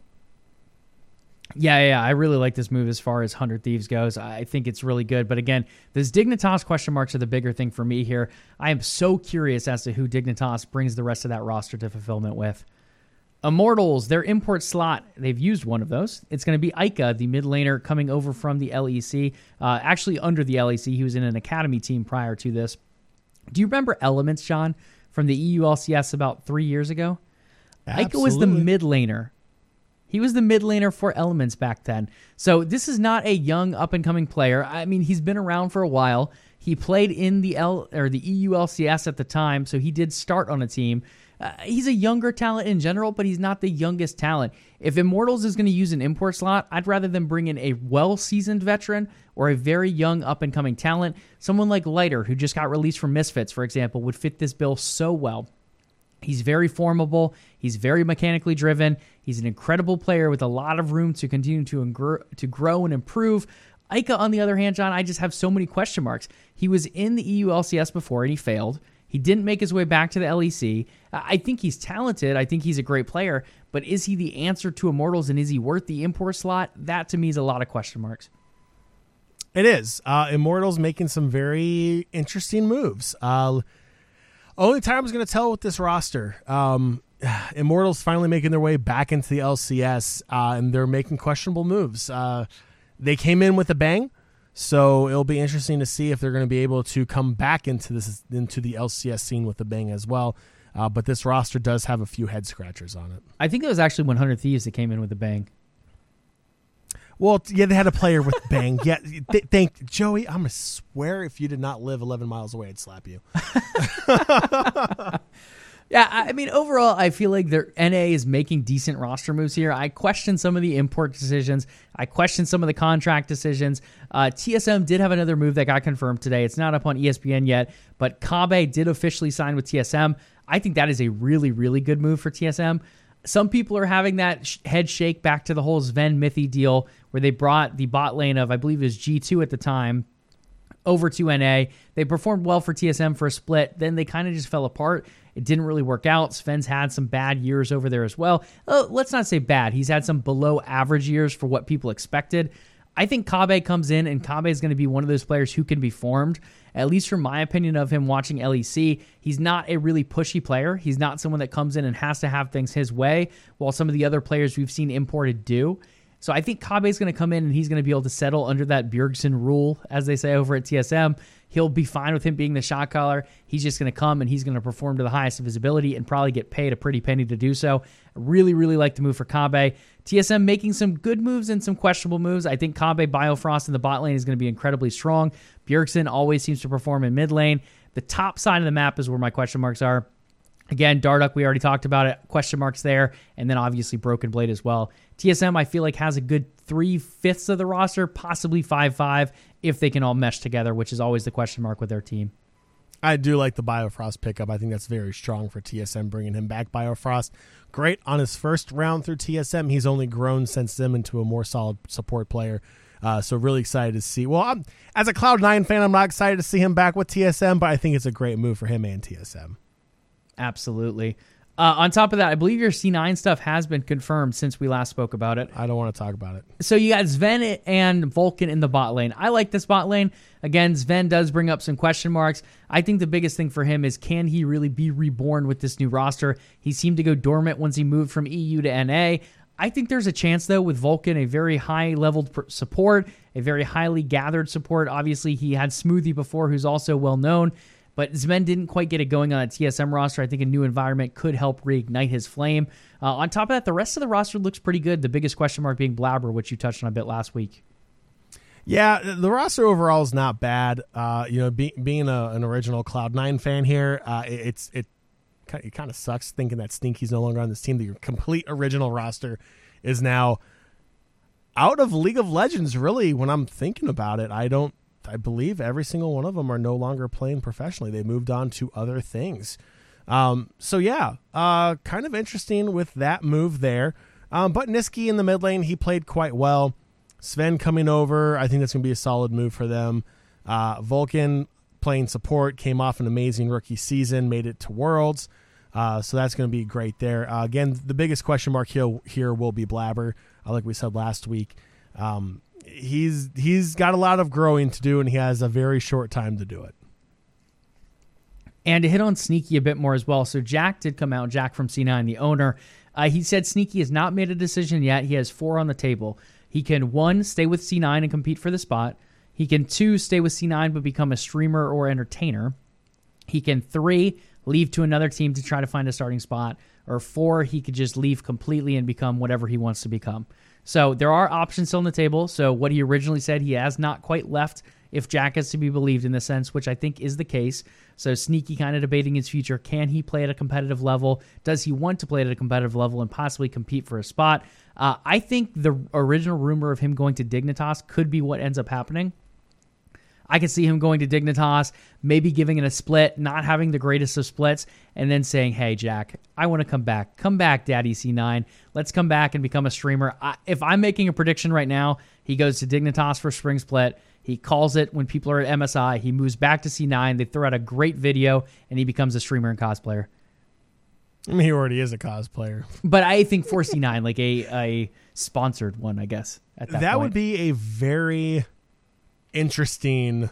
Yeah, I really like this move as far as 100 Thieves goes. I think it's really good. But again, those Dignitas question marks are the bigger thing for me here. I am so curious as to who Dignitas brings the rest of that roster to fulfillment with. Immortals, their import slot, they've used one of those. It's going to be Ica, the mid laner coming over from the LEC. Actually under the LEC, he was in an academy team prior to this. Do you remember Elements, John, from the EU LCS about 3 years ago? Absolutely. Ica was the mid laner. He was the mid laner for Elements back then. So this is not a young up-and-coming player. I mean, he's been around for a while. He played in the EU LCS at the time, so he did start on a team. He's a younger talent in general, but he's not the youngest talent. If Immortals is going to use an import slot, I'd rather them bring in a well-seasoned veteran or a very young up-and-coming talent. Someone like Lighter, who just got released from Misfits, for example, would fit this bill so well. He's very formable. He's very mechanically driven. He's an incredible player with a lot of room to continue to grow and improve. Ica, on the other hand, John, I just have so many question marks. He was in the EU LCS before and he failed. He didn't make his way back to the LEC. I think he's talented. I think he's a great player. But is he the answer to Immortals, and is he worth the import slot? That, to me, is a lot of question marks. It is. Immortals making some very interesting moves. Only time is going to tell with this roster. Immortals finally making their way back into the LCS, and they're making questionable moves. They came in with a bang, so it'll be interesting to see if they're going to be able to come back into the LCS scene with a bang as well. But this roster does have a few head scratchers on it. I think it was actually 100 Thieves that came in with a bang. Well, yeah, they had a player with bang. Yeah, thank Joey. I'm gonna swear if you did not live 11 miles away, I'd slap you. Yeah, I mean, overall, I feel like their NA is making decent roster moves here. I question some of the import decisions. I question some of the contract decisions. TSM did have another move that got confirmed today. It's not up on ESPN yet, but Kabe did officially sign with TSM. I think that is a really, really good move for TSM. Some people are having that head shake back to the whole Sven Mithy deal where they brought the bot lane of, I believe it was G2 at the time, over to NA. They performed well for TSM for a split. Then they kind of just fell apart. It didn't really work out. Sven's had some bad years over there as well. Let's not say bad. He's had some below average years for what people expected. I think Kabe comes in, and Kabe is going to be one of those players who can be formed. At least from my opinion of him watching LEC, he's not a really pushy player. He's not someone that comes in and has to have things his way, while some of the other players we've seen imported do. So I think Kabe's going to come in and he's going to be able to settle under that Bjergsen rule, as they say over at TSM. He'll be fine with him being the shot caller. He's just going to come and he's going to perform to the highest of his ability and probably get paid a pretty penny to do so. I really, really like the move for Kabe. TSM making some good moves and some questionable moves. I think Kabe Biofrost in the bot lane is going to be incredibly strong. Bjergsen always seems to perform in mid lane. The top side of the map is where my question marks are. Again, Darduck, we already talked about it. Question marks there. And then obviously Broken Blade as well. TSM, I feel like, has a good 3/5 of the roster, possibly 5/5, if they can all mesh together, which is always the question mark with their team. I do like the Biofrost pickup. I think that's very strong for TSM, bringing him back. Biofrost, great on his first round through TSM. He's only grown since then into a more solid support player. So really excited to see. Well, as a Cloud9 fan, I'm not excited to see him back with TSM, but I think it's a great move for him and TSM. Absolutely. On top of that, I believe your C9 stuff has been confirmed since we last spoke about it. I don't want to talk about it. So you got Sven and Vulcan in the bot lane. I like this bot lane. Again, Sven does bring up some question marks. I think the biggest thing for him is, can he really be reborn with this new roster? He seemed to go dormant once he moved from EU to NA. I think there's a chance, though, with Vulcan, a very high-leveled support, a very highly gathered support. Obviously, he had Smoothie before, who's also well-known. But Sven didn't quite get it going on a TSM roster. I think a new environment could help reignite his flame. On top of that, the rest of the roster looks pretty good. The biggest question mark being Blabber, which you touched on a bit last week. Yeah, the roster overall is not bad. Being an original Cloud9 fan here, it kind of sucks thinking that Stinky's no longer on this team. The complete original roster is now out of League of Legends, really, when I'm thinking about it. I believe every single one of them are no longer playing professionally. They moved on to other things. Kind of interesting with that move there. But Niski in the mid lane, he played quite well. Sven coming over, I think that's going to be a solid move for them. Vulcan playing support, came off an amazing rookie season, made it to Worlds. So that's going to be great there. Again, the biggest question mark here will be Blabber, like we said last week. He's got a lot of growing to do, and he has a very short time to do it. And to hit on Sneaky a bit more as well. So Jack did come out, Jack from C9, the owner. He said Sneaky has not made a decision yet. He has 4 on the table. He can, 1, stay with C9 and compete for the spot. He can, 2, stay with C9 but become a streamer or entertainer. He can, 3, leave to another team to try to find a starting spot. Or 4, he could just leave completely and become whatever he wants to become. So there are options still on the table. So what he originally said, he has not quite left, if Jack is to be believed in this sense, which I think is the case. So Sneaky kind of debating his future. Can he play at a competitive level? Does he want to play at a competitive level and possibly compete for a spot? I think the original rumor of him going to Dignitas could be what ends up happening. I could see him going to Dignitas, maybe giving it a split, not having the greatest of splits, and then saying, hey, Jack, I want to come back. Come back, Daddy C9. Let's come back and become a streamer. If I'm making a prediction right now, he goes to Dignitas for Spring Split. He calls it when people are at MSI. He moves back to C9. They throw out a great video, and he becomes a streamer and cosplayer. I mean, he already is a cosplayer. But I think for C9, like a sponsored one, I guess, at that point. Would be a very interesting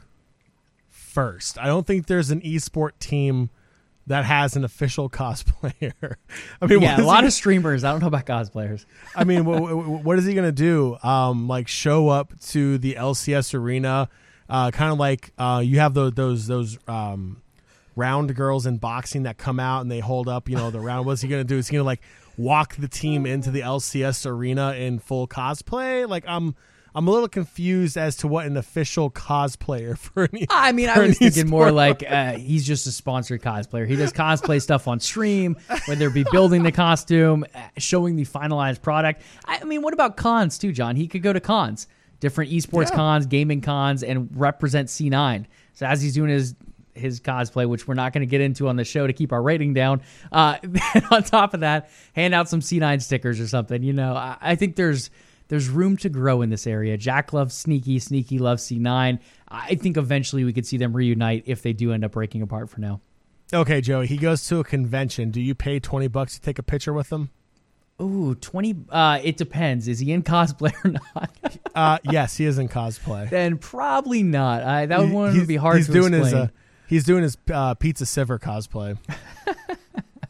first. I don't think there's an esport team that has an official cosplayer. I mean, yeah, a lot of streamers. I don't know about cosplayers. I mean, what is he going to do? Like show up to the LCS arena, kind of like you have those round girls in boxing that come out and they hold up, the round. What's he going to do? Is he going to like walk the team into the LCS arena in full cosplay? Like I'm a little confused as to what an official cosplayer for any. I mean, I was thinking more like he's just a sponsored cosplayer. He does cosplay stuff on stream, whether it be building the costume, showing the finalized product. I mean, what about cons too, John? He could go to cons, different esports cons, gaming cons, and represent C9. So as he's doing his cosplay, which we're not going to get into on the show to keep our rating down, on top of that, hand out some C9 stickers or something. I think there's room to grow in this area. Jack loves Sneaky. Sneaky loves C9. I think eventually we could see them reunite if they do end up breaking apart for now. Okay, Joey, he goes to a convention. Do you pay $20 to take a picture with him? Ooh, 20. It depends. Is he in cosplay or not? Yes, he is in cosplay. Then probably not. That one would be hard to explain. He's doing his Pizza Siver cosplay.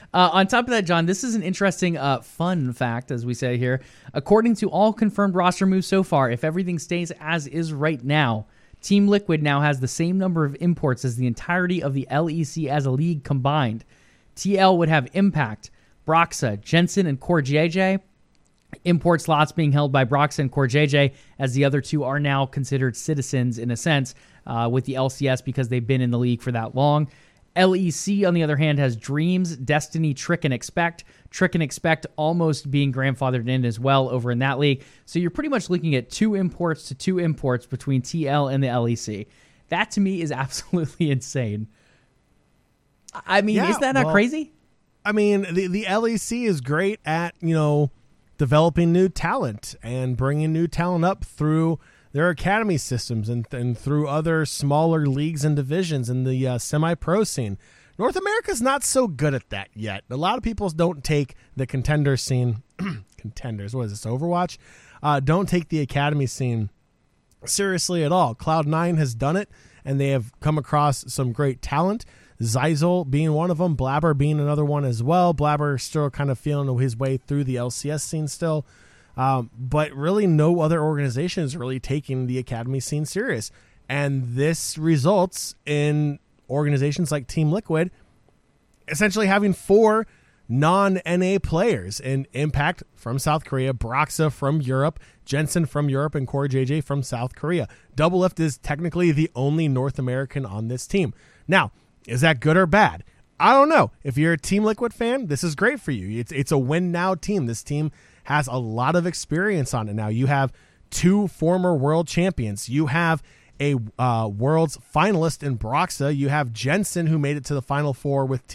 On top of that, John, this is an interesting fun fact, as we say here. According to all confirmed roster moves so far, if everything stays as is right now, Team Liquid now has the same number of imports as the entirety of the LEC as a league combined. TL would have Impact, Broxa, Jensen, and Core JJ. Import slots being held by Broxa and Core JJ, as the other two are now considered citizens in a sense with the LCS because they've been in the league for that long. LEC, on the other hand, has Dreams, Destiny, Trick, and Expect. Trick and Expect almost being grandfathered in as well over in that league. So you're pretty much looking at 2 imports between TL and the LEC. That, to me, is absolutely insane. I mean, is that not crazy? I mean, the LEC is great at, developing new talent and bringing new talent up through their academy systems and through other smaller leagues and divisions in the semi-pro scene. North America's not so good at that yet. A lot of people don't take the contender scene, contenders, what is this, Overwatch? Don't take the academy scene seriously at all. Cloud9 has done it, and they have come across some great talent. Zyzel being one of them, Blabber being another one as well. Blabber still kind of feeling his way through the LCS scene still. But really no other organization is really taking the academy scene serious. And this results in organizations like Team Liquid essentially having 4 non-NA players in Impact from South Korea, Broxa from Europe, Jensen from Europe, and Core JJ from South Korea. Doublelift is technically the only North American on this team. Now, is that good or bad? I don't know. If you're a Team Liquid fan, this is great for you. It's a win now team. This team has a lot of experience on it now. You have 2 former world champions. You have a world's finalist in Broxa. You have Jensen, who made it to the Final Four with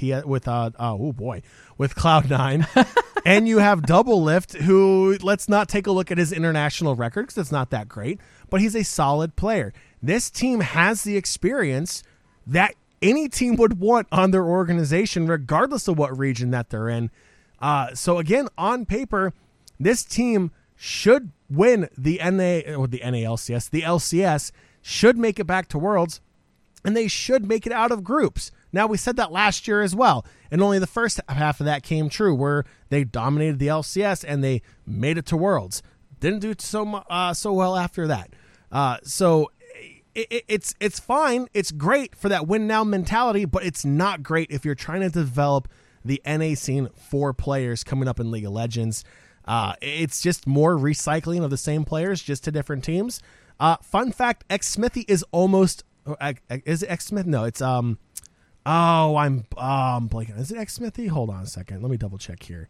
Cloud9. And you have Doublelift, who, let's not take a look at his international record because it's not that great, but he's a solid player. This team has the experience that any team would want on their organization, regardless of what region that they're in. So again, on paper, this team should win the NALCS. The LCS should make it back to Worlds, and they should make it out of groups. Now, we said that last year as well, and only the first half of that came true, where they dominated the LCS and they made it to Worlds. Didn't do so well after that. It's fine. It's great for that win now mentality, but it's not great if you're trying to develop the NA scene for players coming up in League of Legends. It's just more recycling of the same players, just to different teams. Fun fact: Xsmithy is almost. Is it Xsmith? No, it's I'm blanking. Is it Xsmithy? Hold on a second. Let me double check here.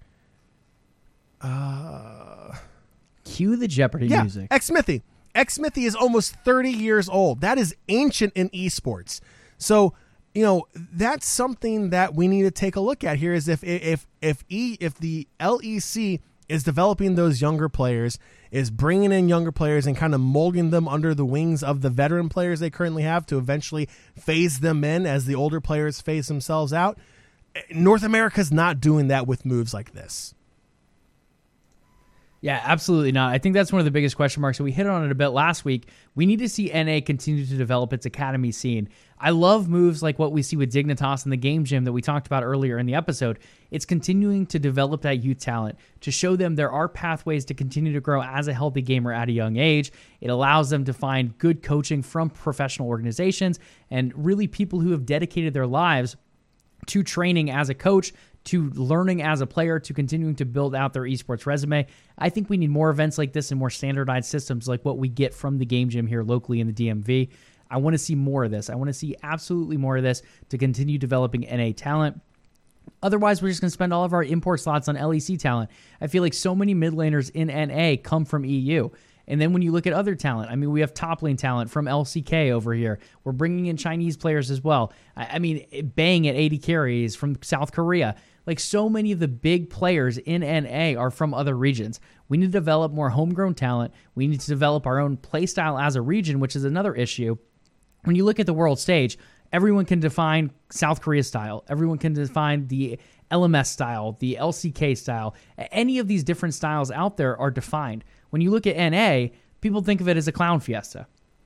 Cue the Jeopardy music. Xsmithy. Xsmithy is almost 30 years old. That is ancient in esports. So, that's something that we need to take a look at here. Is if the LEC is developing those younger players, is bringing in younger players and kind of molding them under the wings of the veteran players they currently have to eventually phase them in as the older players phase themselves out. North America's not doing that with moves like this. Yeah, absolutely not. I think that's one of the biggest question marks, and we hit on it a bit last week. We need to see NA continue to develop its academy scene. I love moves like what we see with Dignitas and the Game Gym that we talked about earlier in the episode. It's continuing to develop that youth talent, to show them there are pathways to continue to grow as a healthy gamer at a young age. It allows them to find good coaching from professional organizations and really people who have dedicated their lives to training as a coach, to learning as a player, to continuing to build out their esports resume. I think we need more events like this and more standardized systems like what we get from the Game Gym here locally in the DMV. I want to see more of this. I want to see absolutely more of this to continue developing NA talent. Otherwise, we're just going to spend all of our import slots on LEC talent. I feel like so many mid laners in NA come from EU. And then when you look at other talent, I mean, we have top lane talent from LCK over here. We're bringing in Chinese players as well. I mean, Bang at 80 carries from South Korea. Like, so many of the big players in NA are from other regions. We need to develop more homegrown talent. We need to develop our own play style as a region, which is another issue. When you look at the world stage, everyone can define South Korea style. Everyone can define the LMS style, the LCK style. Any of these different styles out there are defined. When you look at NA, people think of it as a clown fiesta.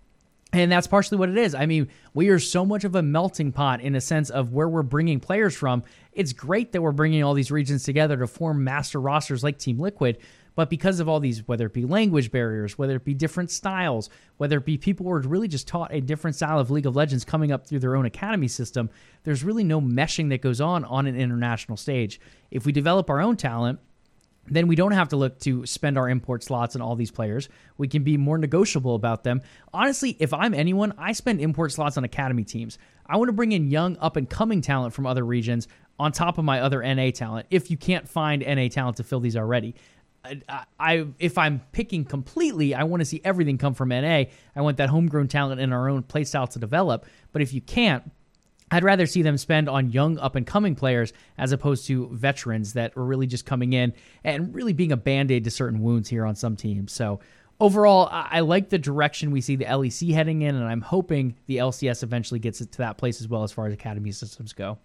And that's partially what it is. I mean, we are so much of a melting pot in a sense of where we're bringing players from. It's great that we're bringing all these regions together to form master rosters like Team Liquid. But because of all these, whether it be language barriers, whether it be different styles, whether it be people who are really just taught a different style of League of Legends coming up through their own academy system, there's really no meshing that goes on an international stage. If we develop our own talent, then we don't have to look to spend our import slots on all these players. We can be more negotiable about them. Honestly, if I'm anyone, I spend import slots on academy teams. I want to bring in young, up-and-coming talent from other regions on top of my other NA talent, if you can't find NA talent to fill these already. If I'm picking completely, I want to see everything come from NA. I want that homegrown talent in our own playstyle to develop. But if you can't, I'd rather see them spend on young up-and-coming players as opposed to veterans that are really just coming in and really being a Band-Aid to certain wounds here on some teams. So overall, I like the direction we see the LEC heading in, and I'm hoping the LCS eventually gets it to that place as well as far as academy systems go.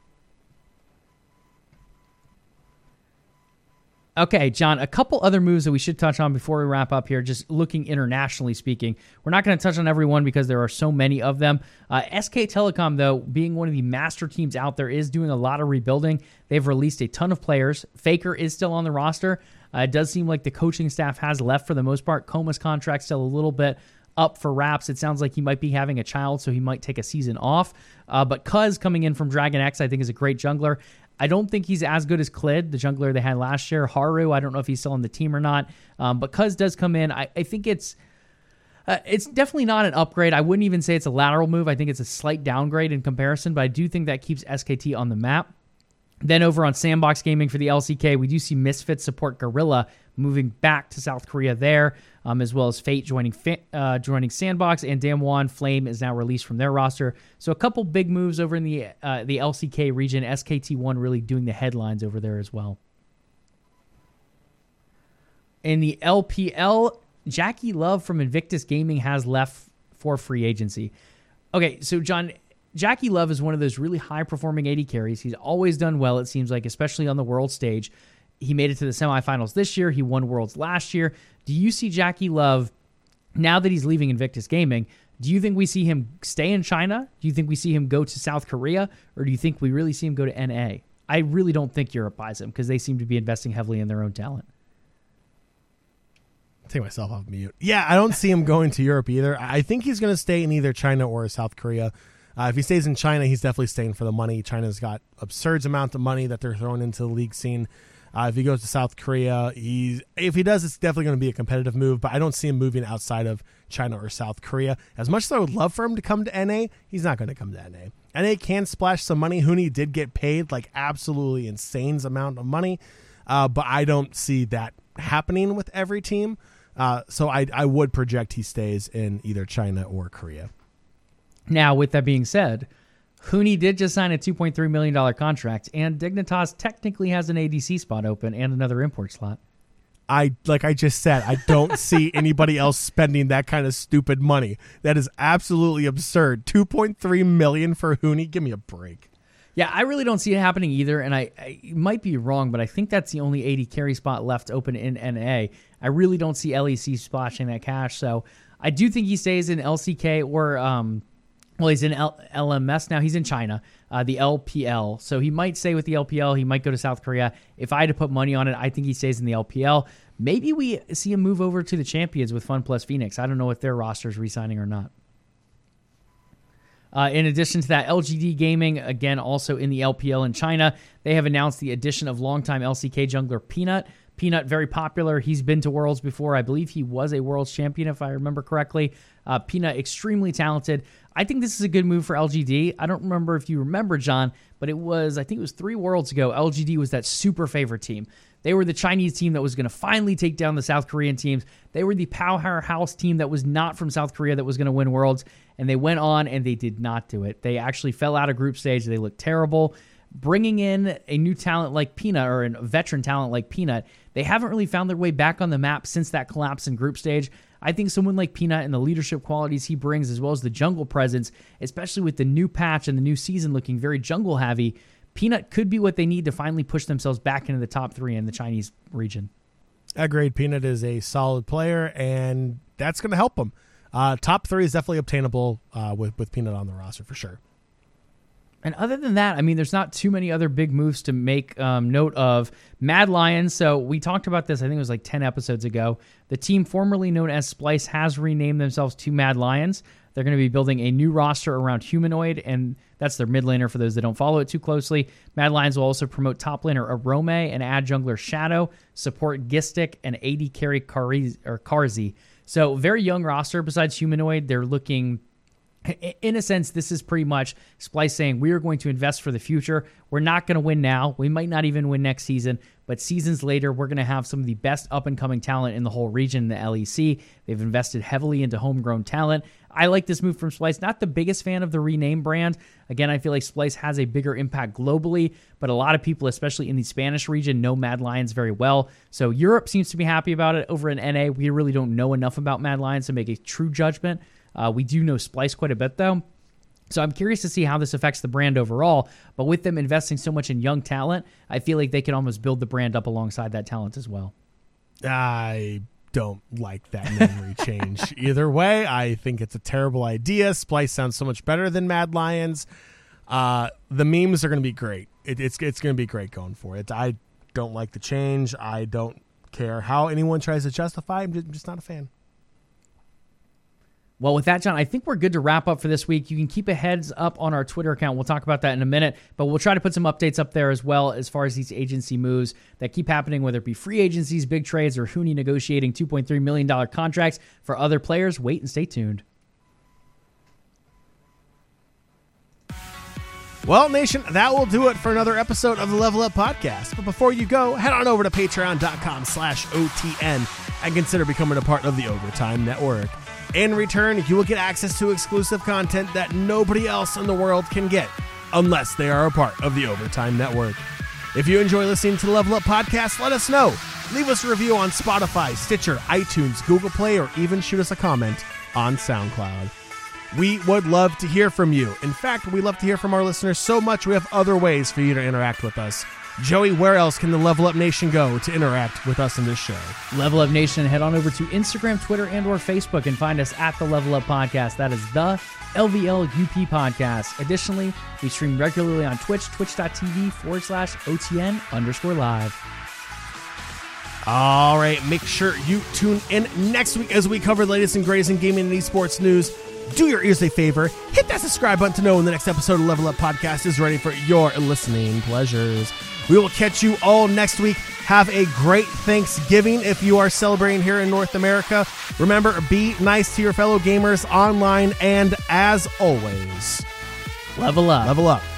Okay, John, a couple other moves that we should touch on before we wrap up here, just looking internationally speaking. We're not going to touch on every one because there are so many of them. SK Telecom, though, being one of the master teams out there, is doing a lot of rebuilding. They've released a ton of players. Faker is still on the roster. It does seem like the coaching staff has left for the most part. Coma's contract's still a little bit up for wraps. It sounds like he might be having a child, so he might take a season off. But Cuz coming in from Dragon X, I think, is a great jungler. I don't think he's as good as Klid, the jungler they had last year. Haru, I don't know if he's still on the team or not. But Cuz does come in. I think it's definitely not an upgrade. I wouldn't even say it's a lateral move. I think it's a slight downgrade in comparison, but I do think that keeps SKT on the map. Then over on Sandbox Gaming for the LCK, we do see Misfits support Gorilla moving back to South Korea there, as well as Fate joining Sandbox, and Damwon Flame is now released from their roster. So a couple big moves over in the LCK region. SKT1 really doing the headlines over there as well. In the LPL, Jackie Love from Invictus Gaming has left for free agency. Okay, so John, Jackie Love is one of those really high-performing AD carries. He's always done well, it seems like, especially on the world stage. He made it to the semifinals this year. He won Worlds last year. Do you see Jackie Love, now that he's leaving Invictus Gaming, do you think we see him stay in China? Do you think we see him go to South Korea? Or do you think we really see him go to NA? I really don't think Europe buys him because they seem to be investing heavily in their own talent. Take myself off mute. Yeah, I don't see him going to Europe either. I think he's going to stay in either China or South Korea. If he stays in China, he's definitely staying for the money. China's got absurd amount of money that they're throwing into the league scene. If he goes to South Korea, if he does, it's definitely going to be a competitive move, but I don't see him moving outside of China or South Korea. As much as I would love for him to come to NA, he's not going to come to NA. NA can splash some money. Huni did get paid like absolutely insane amount of money, but I don't see that happening with every team. So I would project he stays in either China or Korea. Now, with that being said, Huni did just sign a $2.3 million contract, and Dignitas technically has an ADC spot open and another import slot. Like I just said, I don't see anybody else spending that kind of stupid money. That is absolutely absurd. $2.3 million for Huni? Give me a break. Yeah, I really don't see it happening either, and I might be wrong, but I think that's the only AD carry spot left open in NA. I really don't see LEC splashing that cash, so I do think he stays in LCK or well, he's in LMS now. He's in China, the LPL. So he might stay with the LPL. He might go to South Korea. If I had to put money on it, I think he stays in the LPL. Maybe we see him move over to the Champions with Fun Plus Phoenix. I don't know if their roster is re-signing or not. In addition to that, LGD Gaming, again, also in the LPL in China, they have announced the addition of longtime LCK jungler Peanut. Peanut, very popular. He's been to Worlds before. I believe he was a Worlds champion, if I remember correctly. Peanut, extremely talented. I think this is a good move for LGD. I don't remember if you remember, John, but I think it was 3 Worlds ago, LGD was that super favorite team. They were the Chinese team that was going to finally take down the South Korean teams. They were the powerhouse team that was not from South Korea that was going to win Worlds, and they went on and they did not do it. They actually fell out of group stage. They looked terrible. Bringing in a new talent like Peanut, or a veteran talent like Peanut, they haven't really found their way back on the map since that collapse in group stage. I think someone like Peanut and the leadership qualities he brings, as well as the jungle presence, especially with the new patch and the new season looking very jungle heavy, Peanut could be what they need to finally push themselves back into the top 3 in the Chinese region. Agreed. Peanut is a solid player, and that's going to help him. top 3 is definitely obtainable with Peanut on the roster for sure. And other than that, I mean, there's not too many other big moves to make note of. Mad Lions, so we talked about this, I think it was like 10 episodes ago. The team formerly known as Splice has renamed themselves to Mad Lions. They're going to be building a new roster around Humanoid, and that's their mid laner for those that don't follow it too closely. Mad Lions will also promote top laner Arome and add jungler Shadow, support Gistic, and AD carry Karzi. So very young roster besides Humanoid. They're looking... In a sense, this is pretty much Splice saying we are going to invest for the future. We're not going to win now. We might not even win next season, but seasons later, we're going to have some of the best up-and-coming talent in the whole region, the LEC. They've invested heavily into homegrown talent. I like this move from Splice. Not the biggest fan of the rename brand. Again, I feel like Splice has a bigger impact globally, but a lot of people, especially in the Spanish region, know Mad Lions very well. So Europe seems to be happy about it. Over in NA, we really don't know enough about Mad Lions to make a true judgment. We do know Splice quite a bit, though. So I'm curious to see how this affects the brand overall. But with them investing so much in young talent, I feel like they can almost build the brand up alongside that talent as well. I don't like that name change. Either way, I think it's a terrible idea. Splice sounds so much better than Mad Lions. The memes are going to be great. It's going to be great going for it. I don't like the change. I don't care how anyone tries to justify it. I'm just not a fan. Well, with that, John, I think we're good to wrap up for this week. You can keep a heads up on our Twitter account. We'll talk about that in a minute, but we'll try to put some updates up there as well as far as these agency moves that keep happening, whether it be free agencies, big trades, or Huni negotiating $2.3 million contracts for other players. Wait and stay tuned. Well, Nation, that will do it for another episode of the Level Up Podcast. But before you go, head on over to patreon.com/OTN and consider becoming a part of the Overtime Network. In return, you will get access to exclusive content that nobody else in the world can get unless they are a part of the Overtime Network. If you enjoy listening to the Level Up Podcast, let us know. Leave us a review on Spotify, Stitcher, iTunes, Google Play, or even shoot us a comment on SoundCloud. We would love to hear from you. In fact, we love to hear from our listeners so much we have other ways for you to interact with us. Joey, where else can the Level Up Nation go to interact with us in this show? Level Up Nation, head on over to Instagram, Twitter, and or Facebook and find us at the Level Up Podcast. That is the LVLUP Podcast. Additionally, we stream regularly on Twitch, twitch.tv/OTN_live. All right, make sure you tune in next week as we cover the latest and greatest in gaming and esports news. Do your ears a favor, hit that subscribe button to know when the next episode of Level Up Podcast is ready for your listening pleasures. We will catch you all next week. Have a great Thanksgiving if you are celebrating here in North America. Remember, be nice to your fellow gamers online, and as always, level up. Level up.